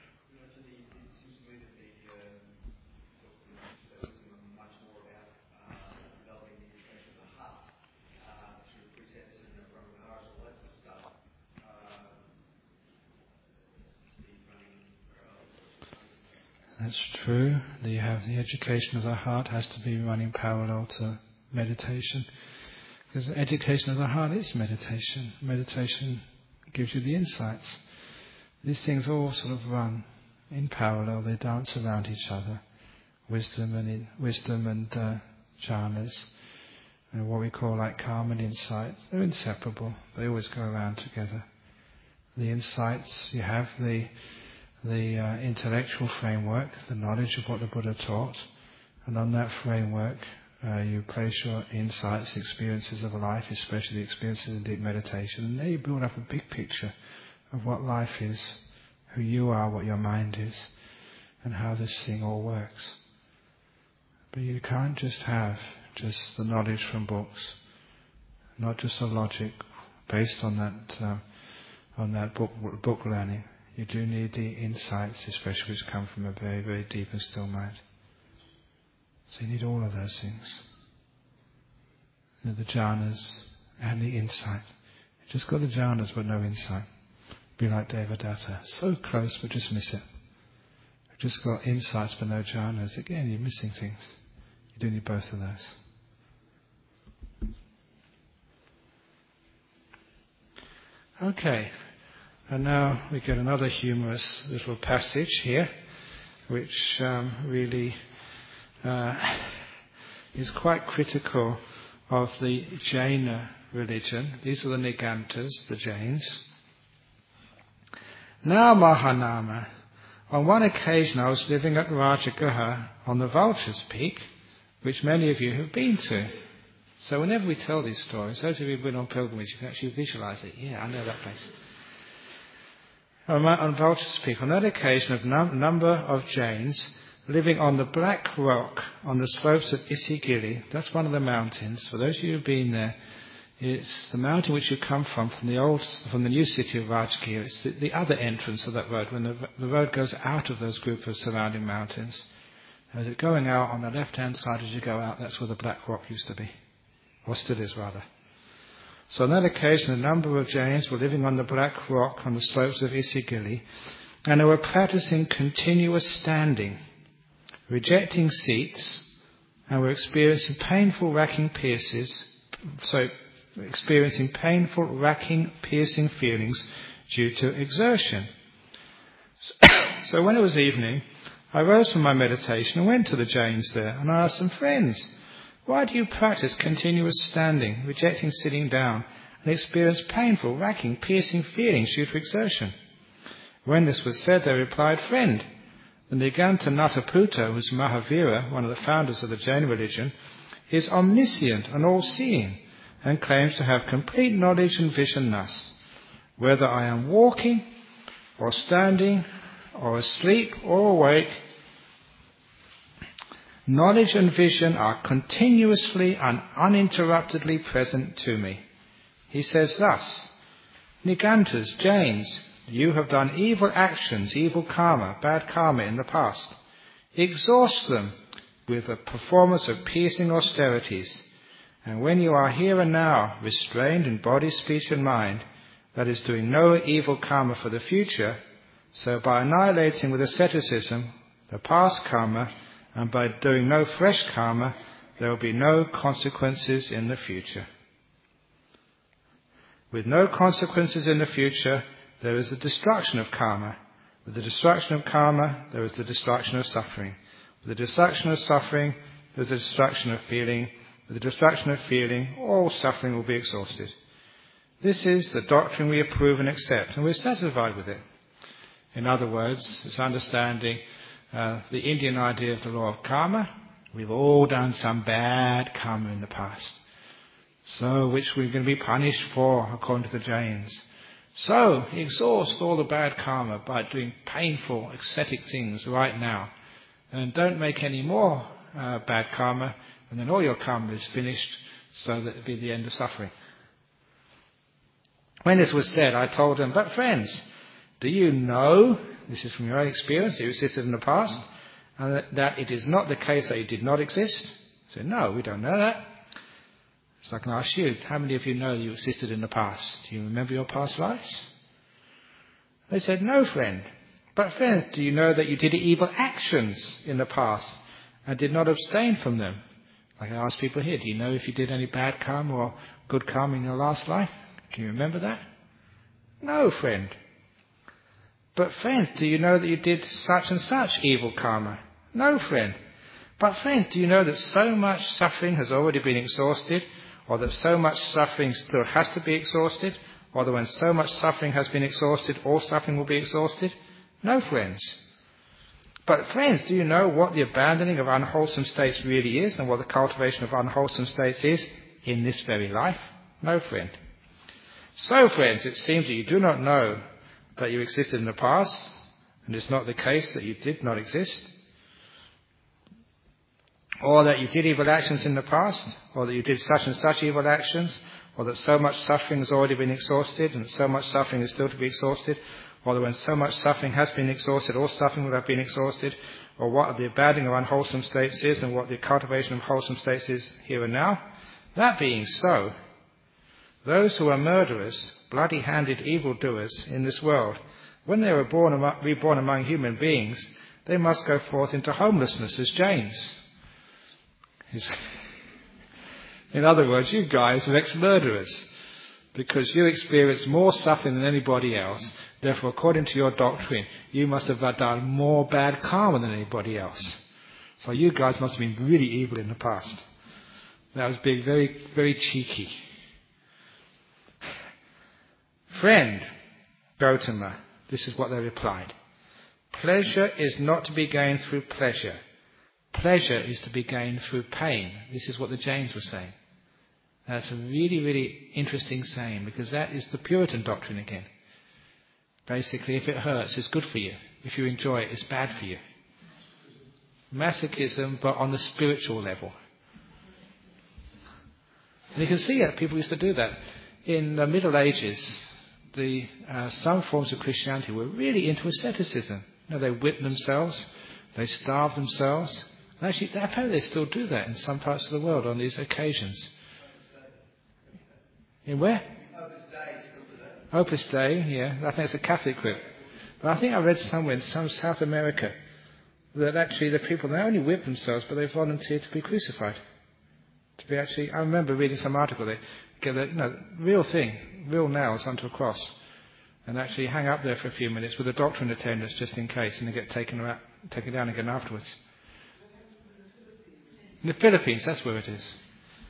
S1: That's true. You have the education of the heart has to be running parallel to meditation. Because the education of the heart is meditation. Meditation gives you the insights. These things all sort of run in parallel. They dance around each other. Wisdom and wisdom and uh, jhanas, and what we call like karma and insight. They're inseparable. They always go around together. The insights, you have the the uh, intellectual framework, the knowledge of what the Buddha taught, and on that framework uh, you place your insights, experiences of life, especially the experiences in deep meditation, and there you build up a big picture of what life is, who you are, what your mind is, and how this thing all works. But you can't just have just the knowledge from books, not just the logic based on that uh, on that book book learning. You do need the insights, especially which come from a very, very deep and still mind. So you need all of those things. You know, the jhanas and the insight. You just got the jhanas but no insight. Be like Devadatta. So close but just miss it. You've just got insights but no jhanas. Again, you're missing things. You do need both of those. Okay. And now we get another humorous little passage here, which um, really uh, is quite critical of the Jaina religion. These are the Nigantas, the Jains. Now, Mahanama, on one occasion I was living at Rajagaha on the Vulture's Peak, which many of you have been to. So whenever we tell these stories, those of you who've been on pilgrimage, you can actually visualize it. Yeah, I know that place. On Vulture's Peak, on that occasion, a num- number of Jains living on the black rock on the slopes of Isigiri. That's one of the mountains. For those of you who've been there, it's the mountain which you come from, from the old, from the new city of Rajgir. It's the, the other entrance of that road, when the, the road goes out of those group of surrounding mountains. As it going out on the left-hand side as you go out, that's where the black rock used to be, or still is rather. So on that occasion, a number of Jains were living on the black rock on the slopes of Isigiri, and they were practicing continuous standing, rejecting seats, and were experiencing painful racking pierces, so experiencing painful racking piercing feelings due to exertion. So when it was evening, I rose from my meditation and went to the Jains there, and I asked them, friends, why do you practice continuous standing, rejecting sitting down, and experience painful, racking, piercing feelings due to exertion? When this was said, they replied, friend, the Niganta Nataputta, who is Mahavira, one of the founders of the Jain religion, is omniscient and all-seeing, and claims to have complete knowledge and vision thus. Whether I am walking, or standing, or asleep, or awake, knowledge and vision are continuously and uninterruptedly present to me. He says thus, Nigantas, Jains, you have done evil actions, evil karma, bad karma in the past. Exhaust them with the performance of piercing austerities. And when you are here and now, restrained in body, speech and mind, that is doing no evil karma for the future, so by annihilating with asceticism the past karma, and by doing no fresh karma, there will be no consequences in the future. With no consequences in the future, there is the destruction of karma. With the destruction of karma, there is the destruction of suffering. With the destruction of suffering, there's a destruction of feeling. With the destruction of feeling, all suffering will be exhausted. This is the doctrine we approve and accept, and we're satisfied with it. In other words, it's understanding uh, the Indian idea of the law of karma. We've all done some bad karma in the past, so which we're going to be punished for, according to the Jains. So, exhaust all the bad karma by doing painful, ascetic things right now. And don't make any more uh, bad karma, and then all your karma is finished, so that it'll be the end of suffering. When this was said, I told them, but friends, do you know, this is from your own experience, that you existed in the past, and that, that it is not the case that you did not exist? I said, no, we don't know that. So I can ask you, how many of you know you existed in the past? Do you remember your past lives? They said, no, friend. But friends, do you know that you did evil actions in the past and did not abstain from them? Like I ask people here, do you know if you did any bad karma or good karma in your last life? Do you remember that? No, friend. But friends, do you know that you did such and such evil karma? No, friend. But friends, do you know that so much suffering has already been exhausted, or that so much suffering still has to be exhausted, or that when so much suffering has been exhausted, all suffering will be exhausted? No, friends. But friends, do you know what the abandoning of unwholesome states really is, and what the cultivation of unwholesome states is in this very life? No, friend. So, friends, it seems that you do not know that you existed in the past, and it's not the case that you did not exist, or that you did evil actions in the past, or that you did such and such evil actions, or that so much suffering has already been exhausted, and so much suffering is still to be exhausted, or that when so much suffering has been exhausted, all suffering will have been exhausted, or what the abandoning of unwholesome states is, and what the cultivation of wholesome states is here and now. That being so, those who are murderers, bloody-handed evildoers in this world, when they are born among, reborn among human beings, they must go forth into homelessness as Jains. In other words, you guys are ex-murderers, because you experience more suffering than anybody else. Therefore, according to your doctrine, you must have done more bad karma than anybody else. So you guys must have been really evil in the past. That was being very, very cheeky. Friend, Gautama, this is what they replied. Pleasure is not to be gained through pleasure. Pleasure is to be gained through pain. This is what the Jains were saying. That's a really, really interesting saying, because that is the Puritan doctrine again. Basically, if it hurts, it's good for you. If you enjoy it, it's bad for you. Masochism, but on the spiritual level. And you can see that people used to do that. In the Middle Ages, the uh, some forms of Christianity were really into asceticism. You know, they whipped themselves, they starved themselves. And actually, apparently they still do that in some parts of the world on these occasions. In where?
S2: Opus Dei still do that.
S1: Opus Dei, yeah. I think it's a Catholic group. But I think I read somewhere in some South America that actually the people not only whip themselves, but they volunteer to be crucified. To be actually, I remember reading some article. They get a you know, real thing, real nails onto a cross, and actually hang up there for a few minutes with a doctor in attendance just in case, and they get taken out, taken down again afterwards. In the Philippines, that's where it is.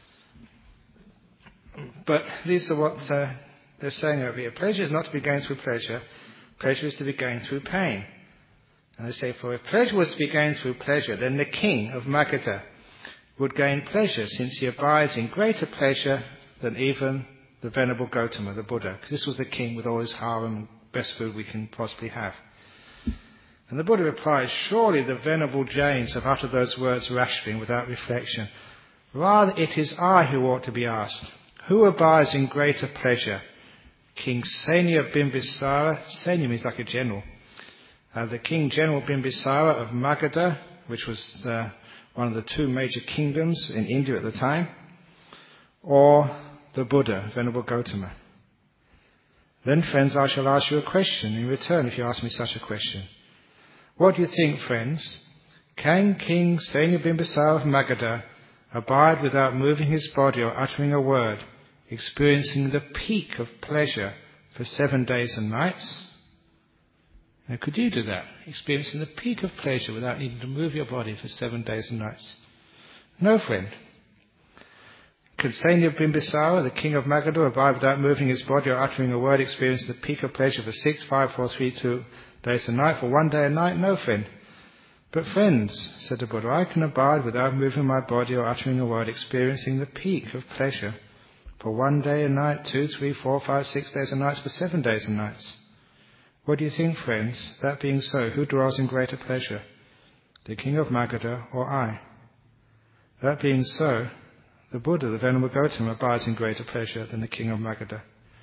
S1: But these are what uh, they're saying over here. Pleasure is not to be gained through pleasure. Pleasure is to be gained through pain. And they say, for if pleasure was to be gained through pleasure, then the king of Magadha would gain pleasure, since he abides in greater pleasure than even the Venerable Gautama, the Buddha. Because this was the king with all his harem and best food we can possibly have. And the Buddha replies, surely the Venerable Jains have uttered those words rashly and without reflection. Rather, it is I who ought to be asked. Who abides in greater pleasure? King Senya Bimbisara, Senya means like a general, uh, the King General Bimbisara of Magadha, which was uh, one of the two major kingdoms in India at the time, or the Buddha, Venerable Gautama. Then, friends, I shall ask you a question in return if you ask me such a question. What do you think, friends? Can King Senya Bimbisara of Magadha abide without moving his body or uttering a word, experiencing the peak of pleasure for seven days and nights? Now, could you do that? Experiencing the peak of pleasure without needing to move your body for seven days and nights? No, friend. Could Sanya Bimbisara, the king of Magadha, abide without moving his body or uttering a word, experience the peak of pleasure for six, five, four, three, two days and night, for one day and night? No, friend. But friends, said the Buddha, I can abide without moving my body or uttering a word, experiencing the peak of pleasure for one day and night, two, three, four, five, six days and nights, for seven days and nights. What do you think, friends? That being so, who dwells in greater pleasure, the king of Magadha or I? That being so, the Buddha, the Venerable Gautama, abides in greater pleasure than the king of Magadha.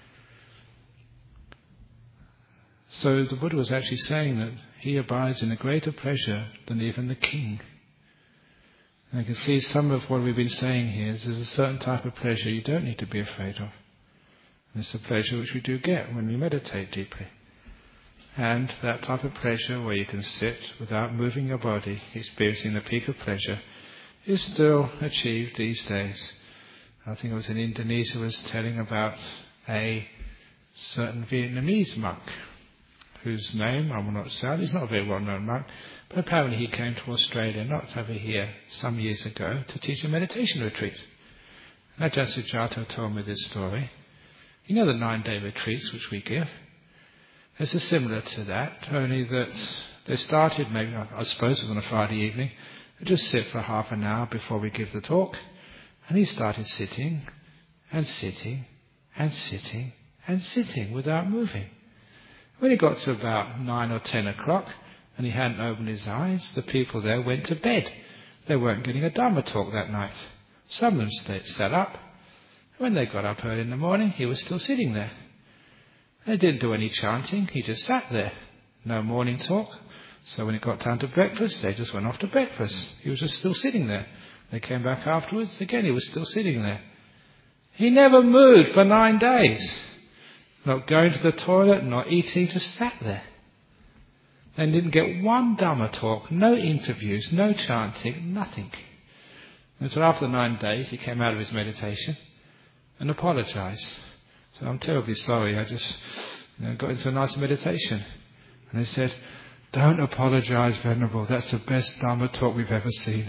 S1: So the Buddha was actually saying that he abides in a greater pleasure than even the king. And I can see some of what we've been saying here is there's a certain type of pleasure you don't need to be afraid of. And it's a pleasure which we do get when we meditate deeply. And that type of pleasure where you can sit without moving your body, experiencing the peak of pleasure, is still achieved these days. I think it was in Indonesia was telling about a certain Vietnamese monk whose name I will not say. He's not a very well-known monk, but apparently he came to Australia, not over here, some years ago, to teach a meditation retreat. And Ajahn Sujato told me this story. You know the nine-day retreats which we give? This is similar to that, only that they started maybe, I suppose it was on a Friday evening. We just sit for half an hour before we give the talk. And he started sitting and sitting and sitting and sitting without moving. When he got to about nine or ten o'clock and he hadn't opened his eyes, the people there went to bed. They weren't getting a Dharma talk that night. Some of them stayed, sat up. When they got up early in the morning, he was still sitting there. They didn't do any chanting, he just sat there. No morning talk. So when it got time to breakfast, they just went off to breakfast. He was just still sitting there. They came back afterwards, again he was still sitting there. He never moved for nine days. Not going to the toilet, not eating, just sat there. And didn't get one Dhamma talk, no interviews, no chanting, nothing. And so after the nine days, he came out of his meditation and apologized. So I'm terribly sorry, I just you know, got into a nice meditation. And they said, don't apologize, Venerable, that's the best Dhamma talk we've ever seen.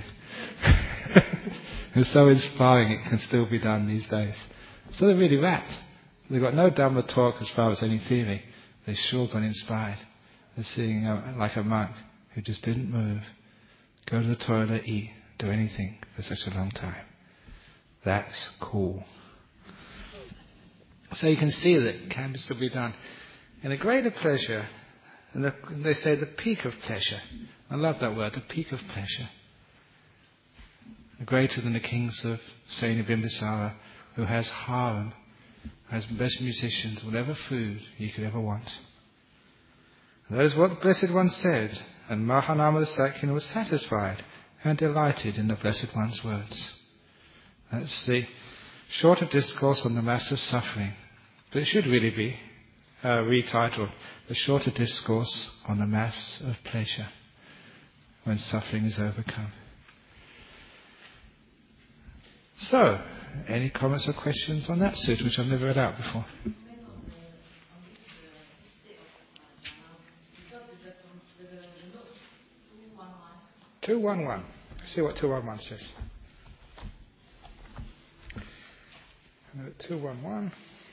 S1: It's so inspiring, it can still be done these days. So they're really rapt. They've got no Dhamma talk as far as any theory. They've sure been inspired. They're seeing a, like a monk who just didn't move, go to the toilet, eat, do anything for such a long time. That's cool. So you can see that it can still be done. In a greater pleasure, and the, they say the peak of pleasure. I love that word, the peak of pleasure. Greater than the kings of Sanya Bimbisara, who has harem, has best musicians, whatever food you could ever want. And that is what the Blessed One said, and Mahanama Sakyana was satisfied and delighted in the Blessed One's words. That's the shorter discourse on the mass of suffering, but it should really be uh, retitled, The Shorter Discourse on the Mass of Pleasure, when suffering is overcome. So, any comments or questions on that sutta, which I've never read out before? two one one. Let's see what two one one says. two one one.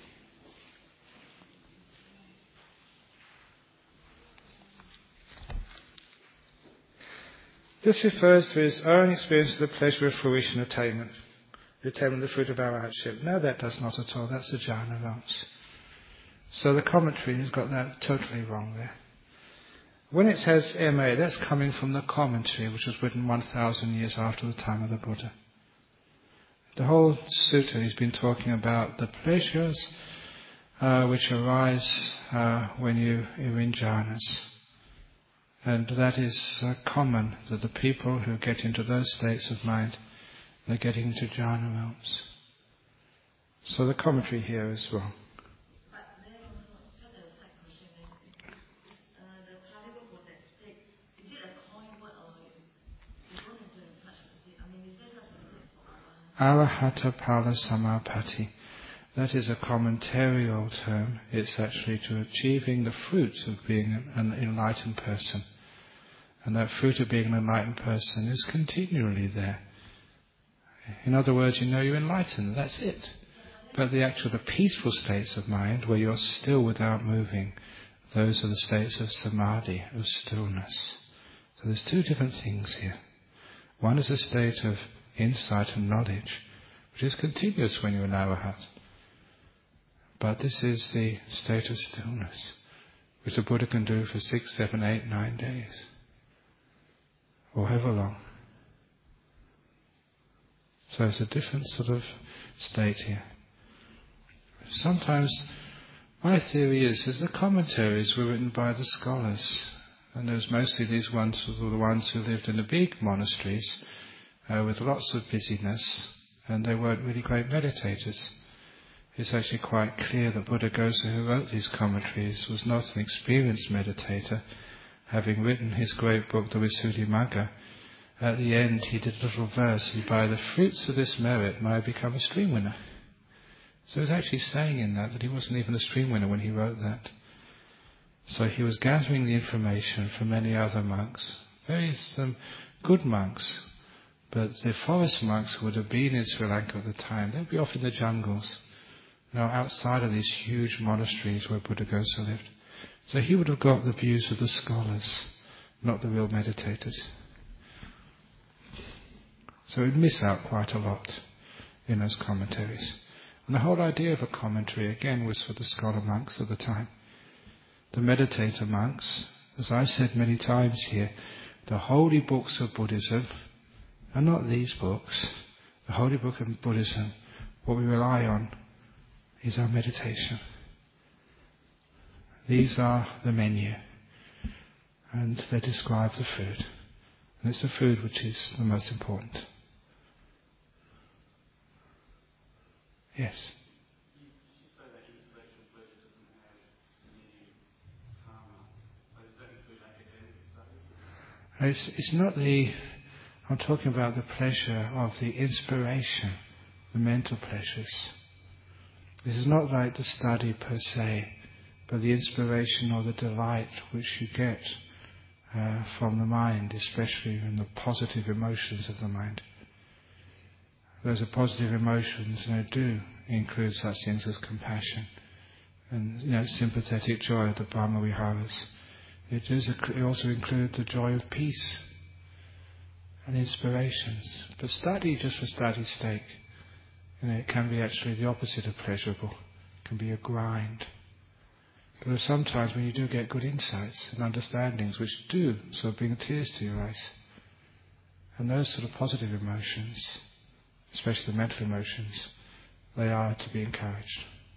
S1: This refers to his own experience of the pleasure of fruition attainment, the attainment of the fruit of arahantship. No, that does not at all. That's the jhana realms. So the commentary has got that totally wrong there. When it says M A, that's coming from the commentary, which was written one thousand years after the time of the Buddha. The whole sutta has been talking about the pleasures uh, which arise uh, when you, you're in jhanas. And that is uh, common, that the people who get into those states of mind, they're getting into jhana realms. So the commentary here is wrong.
S4: But then also, just a side question, uh, the Pali Buddha state, is it a coin word or you don't have to such a state? I mean, is there such a state for Arahant?
S1: Arahata Pala Samapatti. That is a commentarial term. It's actually to achieving the fruits of being an enlightened person. And that fruit of being an enlightened person is continually there. In other words, you know you're enlightened, that's it. But the actual, the peaceful states of mind, where you're still without moving, those are the states of samadhi, of stillness. So there's two different things here. One is a state of insight and knowledge, which is continuous when you're an arahat. But this is the state of stillness, which the Buddha can do for six, seven, eight, nine days, or however long. So it's a different sort of state here. Sometimes my theory is, is the commentaries were written by the scholars, and there's mostly these ones who were the ones who lived in the big monasteries uh, with lots of busyness, and they weren't really great meditators. It's actually quite clear that Buddhaghosa, who wrote these commentaries, was not an experienced meditator. Having written his great book, the Visuddhimagga, at the end he did a little verse, and by the fruits of this merit may I become a stream winner. So he's actually saying in that that he wasn't even a stream winner when he wrote that. So he was gathering the information from many other monks, very some good monks, but the forest monks who would have been in Sri Lanka at the time, they'd be off in the jungles, you know, outside of these huge monasteries where Buddhaghosa lived. So he would have got the views of the scholars, not the real meditators. So he'd miss out quite a lot in those commentaries. And the whole idea of a commentary, again, was for the scholar monks of the time. The meditator monks, as I said many times here, the holy books of Buddhism are not these books. The holy book of Buddhism, what we rely on, is our meditation. These are the menu, and they describe the food. And it's the food which is the most important. Yes?
S5: You say that intellectual pleasure doesn't have any karma, but does that include academic study?
S1: It's, it's not the... I'm talking about the pleasure of the inspiration, the mental pleasures. This is not like the study per se, but the inspiration or the delight which you get uh, from the mind, especially in the positive emotions of the mind. Those are positive emotions, and they do include such things as compassion and, you know, sympathetic joy of the Brahma Viharas. It does also include the joy of peace and inspirations. But study just for study's sake, you know, it can be actually the opposite of pleasurable. It can be a grind. But there's sometimes when you do get good insights and understandings which do sort of bring tears to your eyes. And those sort of positive emotions, especially the mental emotions, they are to be encouraged.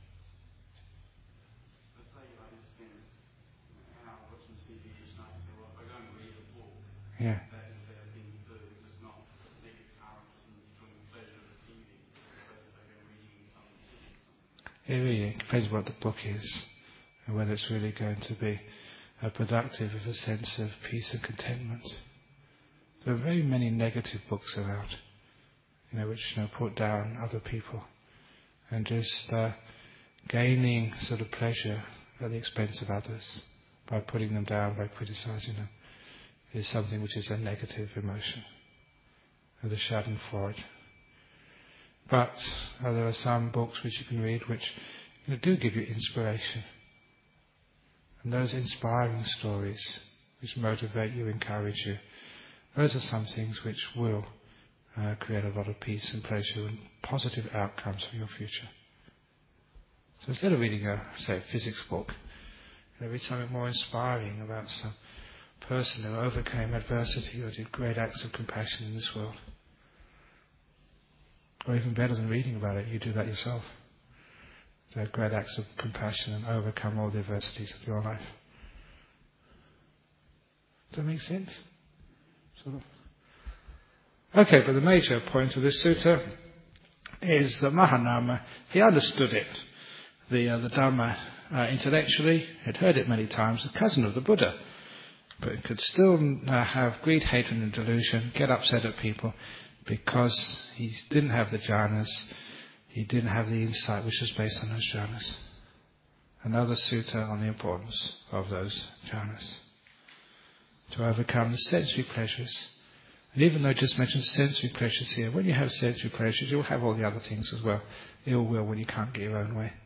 S5: Let's say you only spend an hour watching T V each night, so if I go and read a book,
S1: Yeah.
S5: that is a better thing to do. It's not negative currents and from pleasure of T V, versus like reading something.
S1: It really depends what the book is and whether it's really going to be uh, productive of a sense of peace and contentment. There are very many negative books around, you know, which, you know, put down other people and just uh, gaining sort of pleasure at the expense of others by putting them down, by criticizing them, is something which is a negative emotion, and the schadenfreude. But uh, there are some books which you can read which, you know, do give you inspiration. And those inspiring stories which motivate you, encourage you, those are some things which will uh, create a lot of peace and pleasure and positive outcomes for your future. So instead of reading a, say, a physics book, you know, read something more inspiring about some person who overcame adversity or did great acts of compassion in this world. Or even better than reading about it, you do that yourself. Do great acts of compassion and overcome all the adversities of your life. Does that make sense? Sort of. Okay, but the major point of this sutta is that Mahanama, he understood it, the uh, the Dhamma uh, intellectually, had heard it many times, a cousin of the Buddha, but could still uh, have greed, hatred and delusion, get upset at people because he didn't have the jhanas. he didn't have the insight which was based on those jhanas. Another sutta on the importance of those jhanas. To overcome the sensory pleasures. And even though I just mentioned sensory pleasures here, when you have sensory pleasures, you'll have all the other things as well. Ill will when you can't get your own way.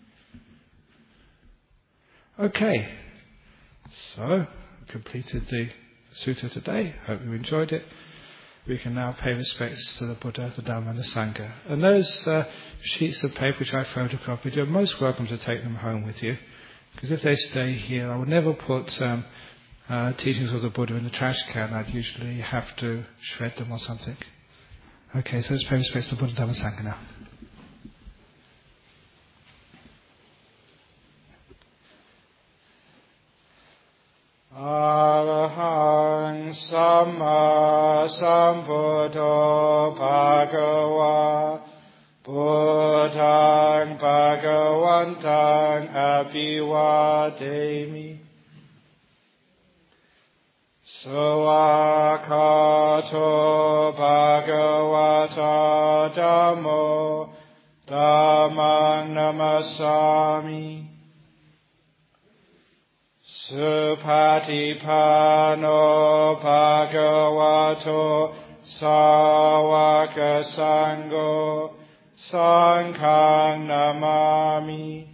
S1: Okay. So, completed the sutta today. Hope you enjoyed it. We can now pay respects to the Buddha, the Dhamma and the Sangha. And those uh, sheets of paper which I photocopied, you're most welcome to take them home with you. Because if they stay here, I would never put um, uh, teachings of the Buddha in the trash can. I'd usually have to shred them or something. Okay, so let's pay respects to the Buddha, Dhamma and Sangha now. Arahang Samma Sambuddho Bhagava Buddhang Bhagavantang Abhivademi Sawakato Bhagavata Dhammo Dhammang Namasami Supatipano Bhagavato Sawaka Sangho Sanghang Namami